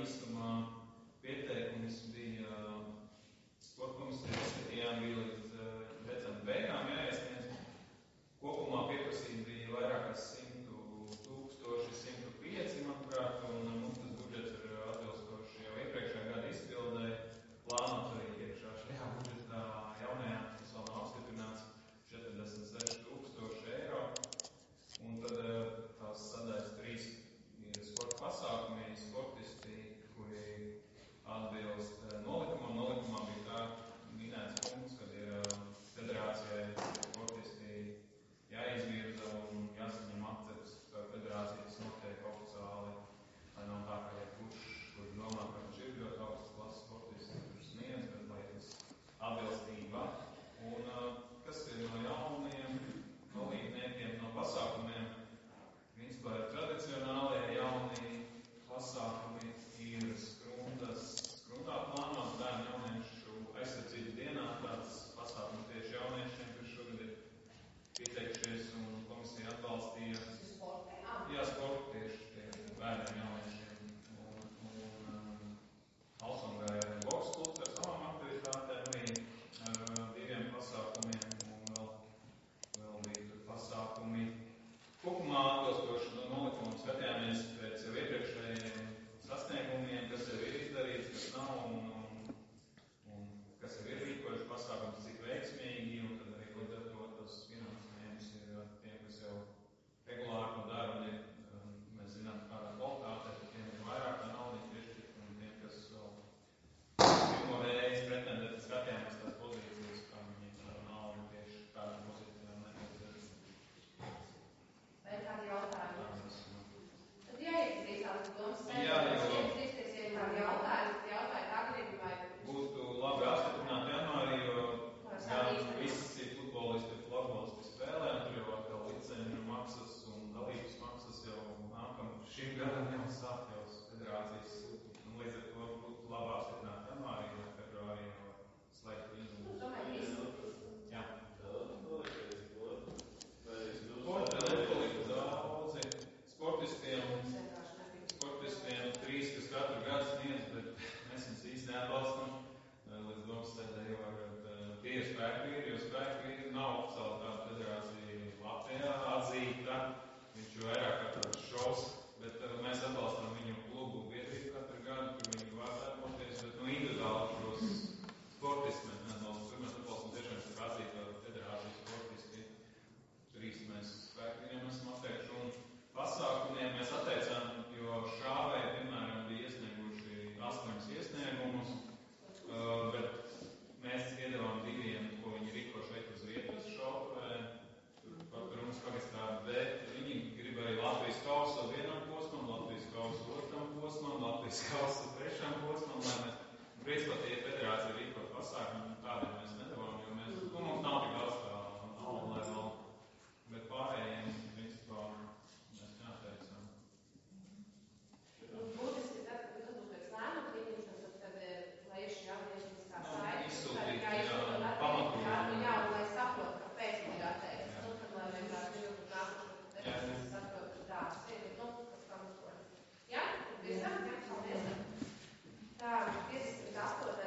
īstumā pieteikums bija sporta komisija izskatījām bija līdz decembra beigām jāiesniedz. Kopumā pieprasījumi bija vairāk kā simtu tūkstoši, simtu pieci, manuprāt, un mums tas budžets ir atbilstoši jau iepriekšējā gada izpildē. Plānots arī iekšā šajā budžetā jaunajā, tas vēl nav apstiprināts, četrdesmit seši tūkstoši eiro. Un tad tās sadaļas trīs ir sporta pasākumi, sportisti, kuri atbilst nolikumam. Nolikumā bija tā minēts punkts, kad ir federācijai sportisti jāizvirza un jāsaņem akcepts par federāciju, kas notiek oficiāli, lai nav tā, ka ja kurš, kurš domā, ka viņš ir ļoti augsts klases sportists, kurš sniedz, bet lai tas atbilstība. Un kas ir no jauniem dalībniekiem, no pasākumiem, principā ir tradicionālie jauni pasākumi, ir skrundas, skrundā plānots bērnu jauniešu aizsardzības dienā, tāds pasākums tieši jauniešiem, kas šogad ir pieteikšies un komisija atbalstīja. Jā, sporta tieši tie bērniem jauniešiem. Un, un um, Alsongā ir boks klubs ar savām aktivitātēm, arī uh, diviem pasākumiem, un vēl, vēl bija tur pasākumi. Kopumā atbilstoši no nolikuma skatījāmies pēc jau iepriekšējiem sasniegumiem, kas jau ir izdarīts, kas nav, un, un, un kas jau ir rīkojuši pasākums, cik veiksmīgi, un tad arī līdz ar to tas finansējums ir tiem, kas jau regulāri to dara, un ir, um, mēs zinām, kāda kvalitāte, tad tiem ir vairāk tā naudas piešķirt, un tiem, kas vēl pirmo reizi pretendēt, skatījāmies tās pozīcijas, kā viņi tā naudu tieši kādā pozīcijām nepieciešams. Vai ir kādi jautājumi? Tad jāiepazīstās ar domas Jā, jo- iepazīsties, ja ir kādi jautājumi, tad jautājiet agrīvi vai... Būtu labi apstiprināt janvārī, jo Jā, jā, visi futbolisti, flagbolisti spēlē, un tur jau atkal liceņu maksas un dalības maksas jau nākam šim gadam jau sāk jau federācijas sūtīt. Un līdz ar to būtu labi apstiprināt janvārī, jo februārī jau slēgt līgumu. Domāju, visi. Jā. Vai Sporta nepalika daudzi. Sportistiem, sportistiem trīs, kas katru gadu sniedz, bet mēs viņus īsti neatbalstam. Līdz domas sēdē jau var, tie ir spēkvīri, jo spēkvīri nav oficiāli tāda federācija Latvijā atzīta. Viņš jau vairāk kā tāds šovs, bet mēs atbalstam viņu klubu biedrību katru gadu, kur viņi var darboties, bet no individuāli šos sportistus mēs neatbalstam. Tur mēs atbalstam tiešām šeit atzīta federācija sportisti. Trīs mēs spēkvīriem esam atteikuši. Un pasākumiem mēs atteicām, jo šāvēji, piemēram, bija iesnieguši astoņus iesniegumus, uh, bet mēs iedavām diviem, ko viņi rīko šeit uz vietas šautavē, tur pat runas pagastā, bet viņi grib arī Latvijas kausu vienam posmam, Latvijas kausu otram posmam, Latvijas kausu trešam posmam, lai mēs, principā tie federācija rīko pasākumu, tādiem mēs nedavām, jo mēs, nu, mums nav tik daudz tā nauda, lai vēl, bet pārējiem, principā, mēs neatteicām. Būtiski tad, kad tas būs pēc lēmuma pieņemšanas, tad, kad, lai ir šī atgrieženiskā Nu, saite, izsūtīt, tad jāizsūta un jā, atteikt, pamatot. jā, un jā, un lai saprot, kāpēc viņi ir atteikts. Nu, tad, lai vienkārši ir nākuši, tad es saprotu, ka tāds ir, nu, kas pamatot. Jā, tad viss, jā, paldies. Tā, piecdesmit astotais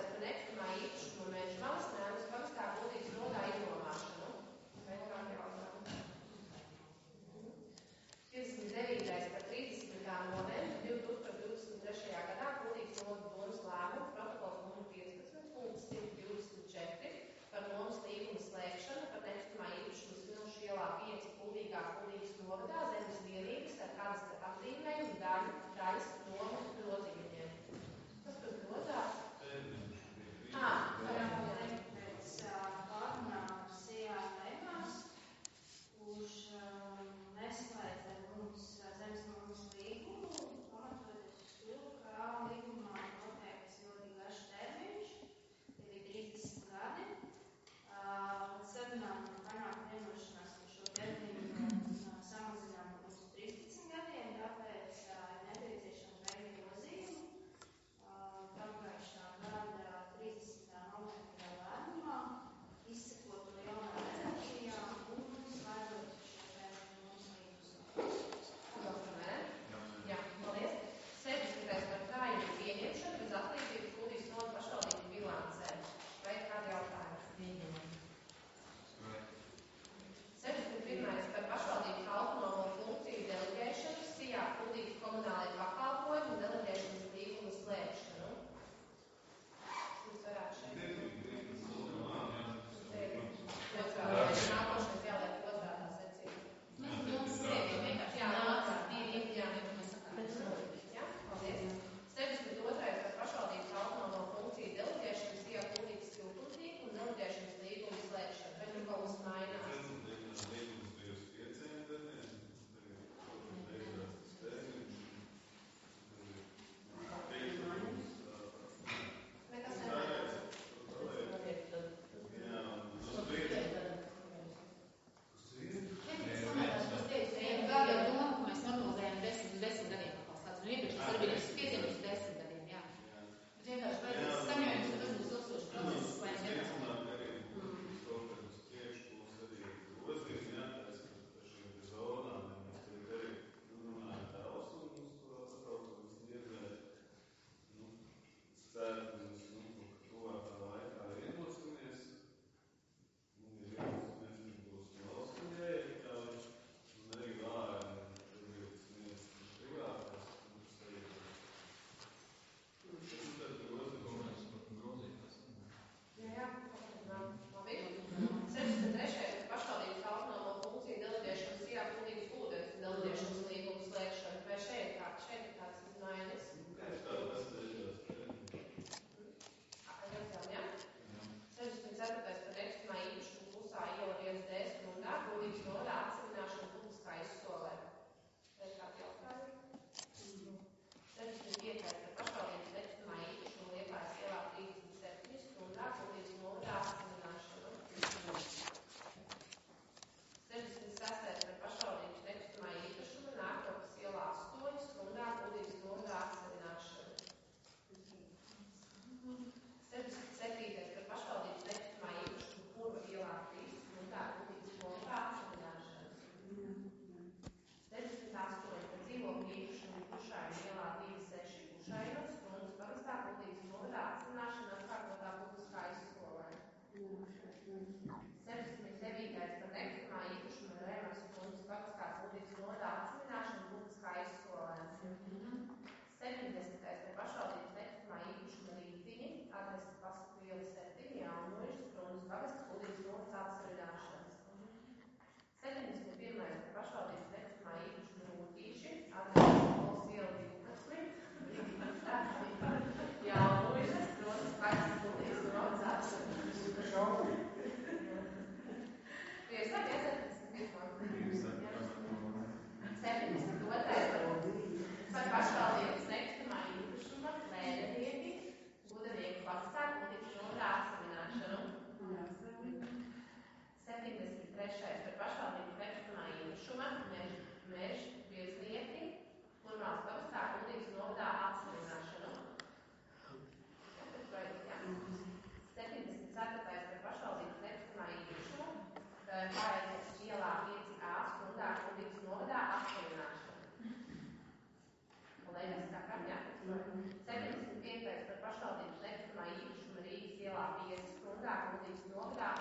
Tur bija piezīmes desmit gadiem, jā. Bet vienkārši vajadzīgs skaņojums, un tas būs ilgstošs process, vai ne? septiņdesmit piektais par pašvaldības nekustamā īpašuma Rīgas ielā pieci skrundā, Kuldīgas novadā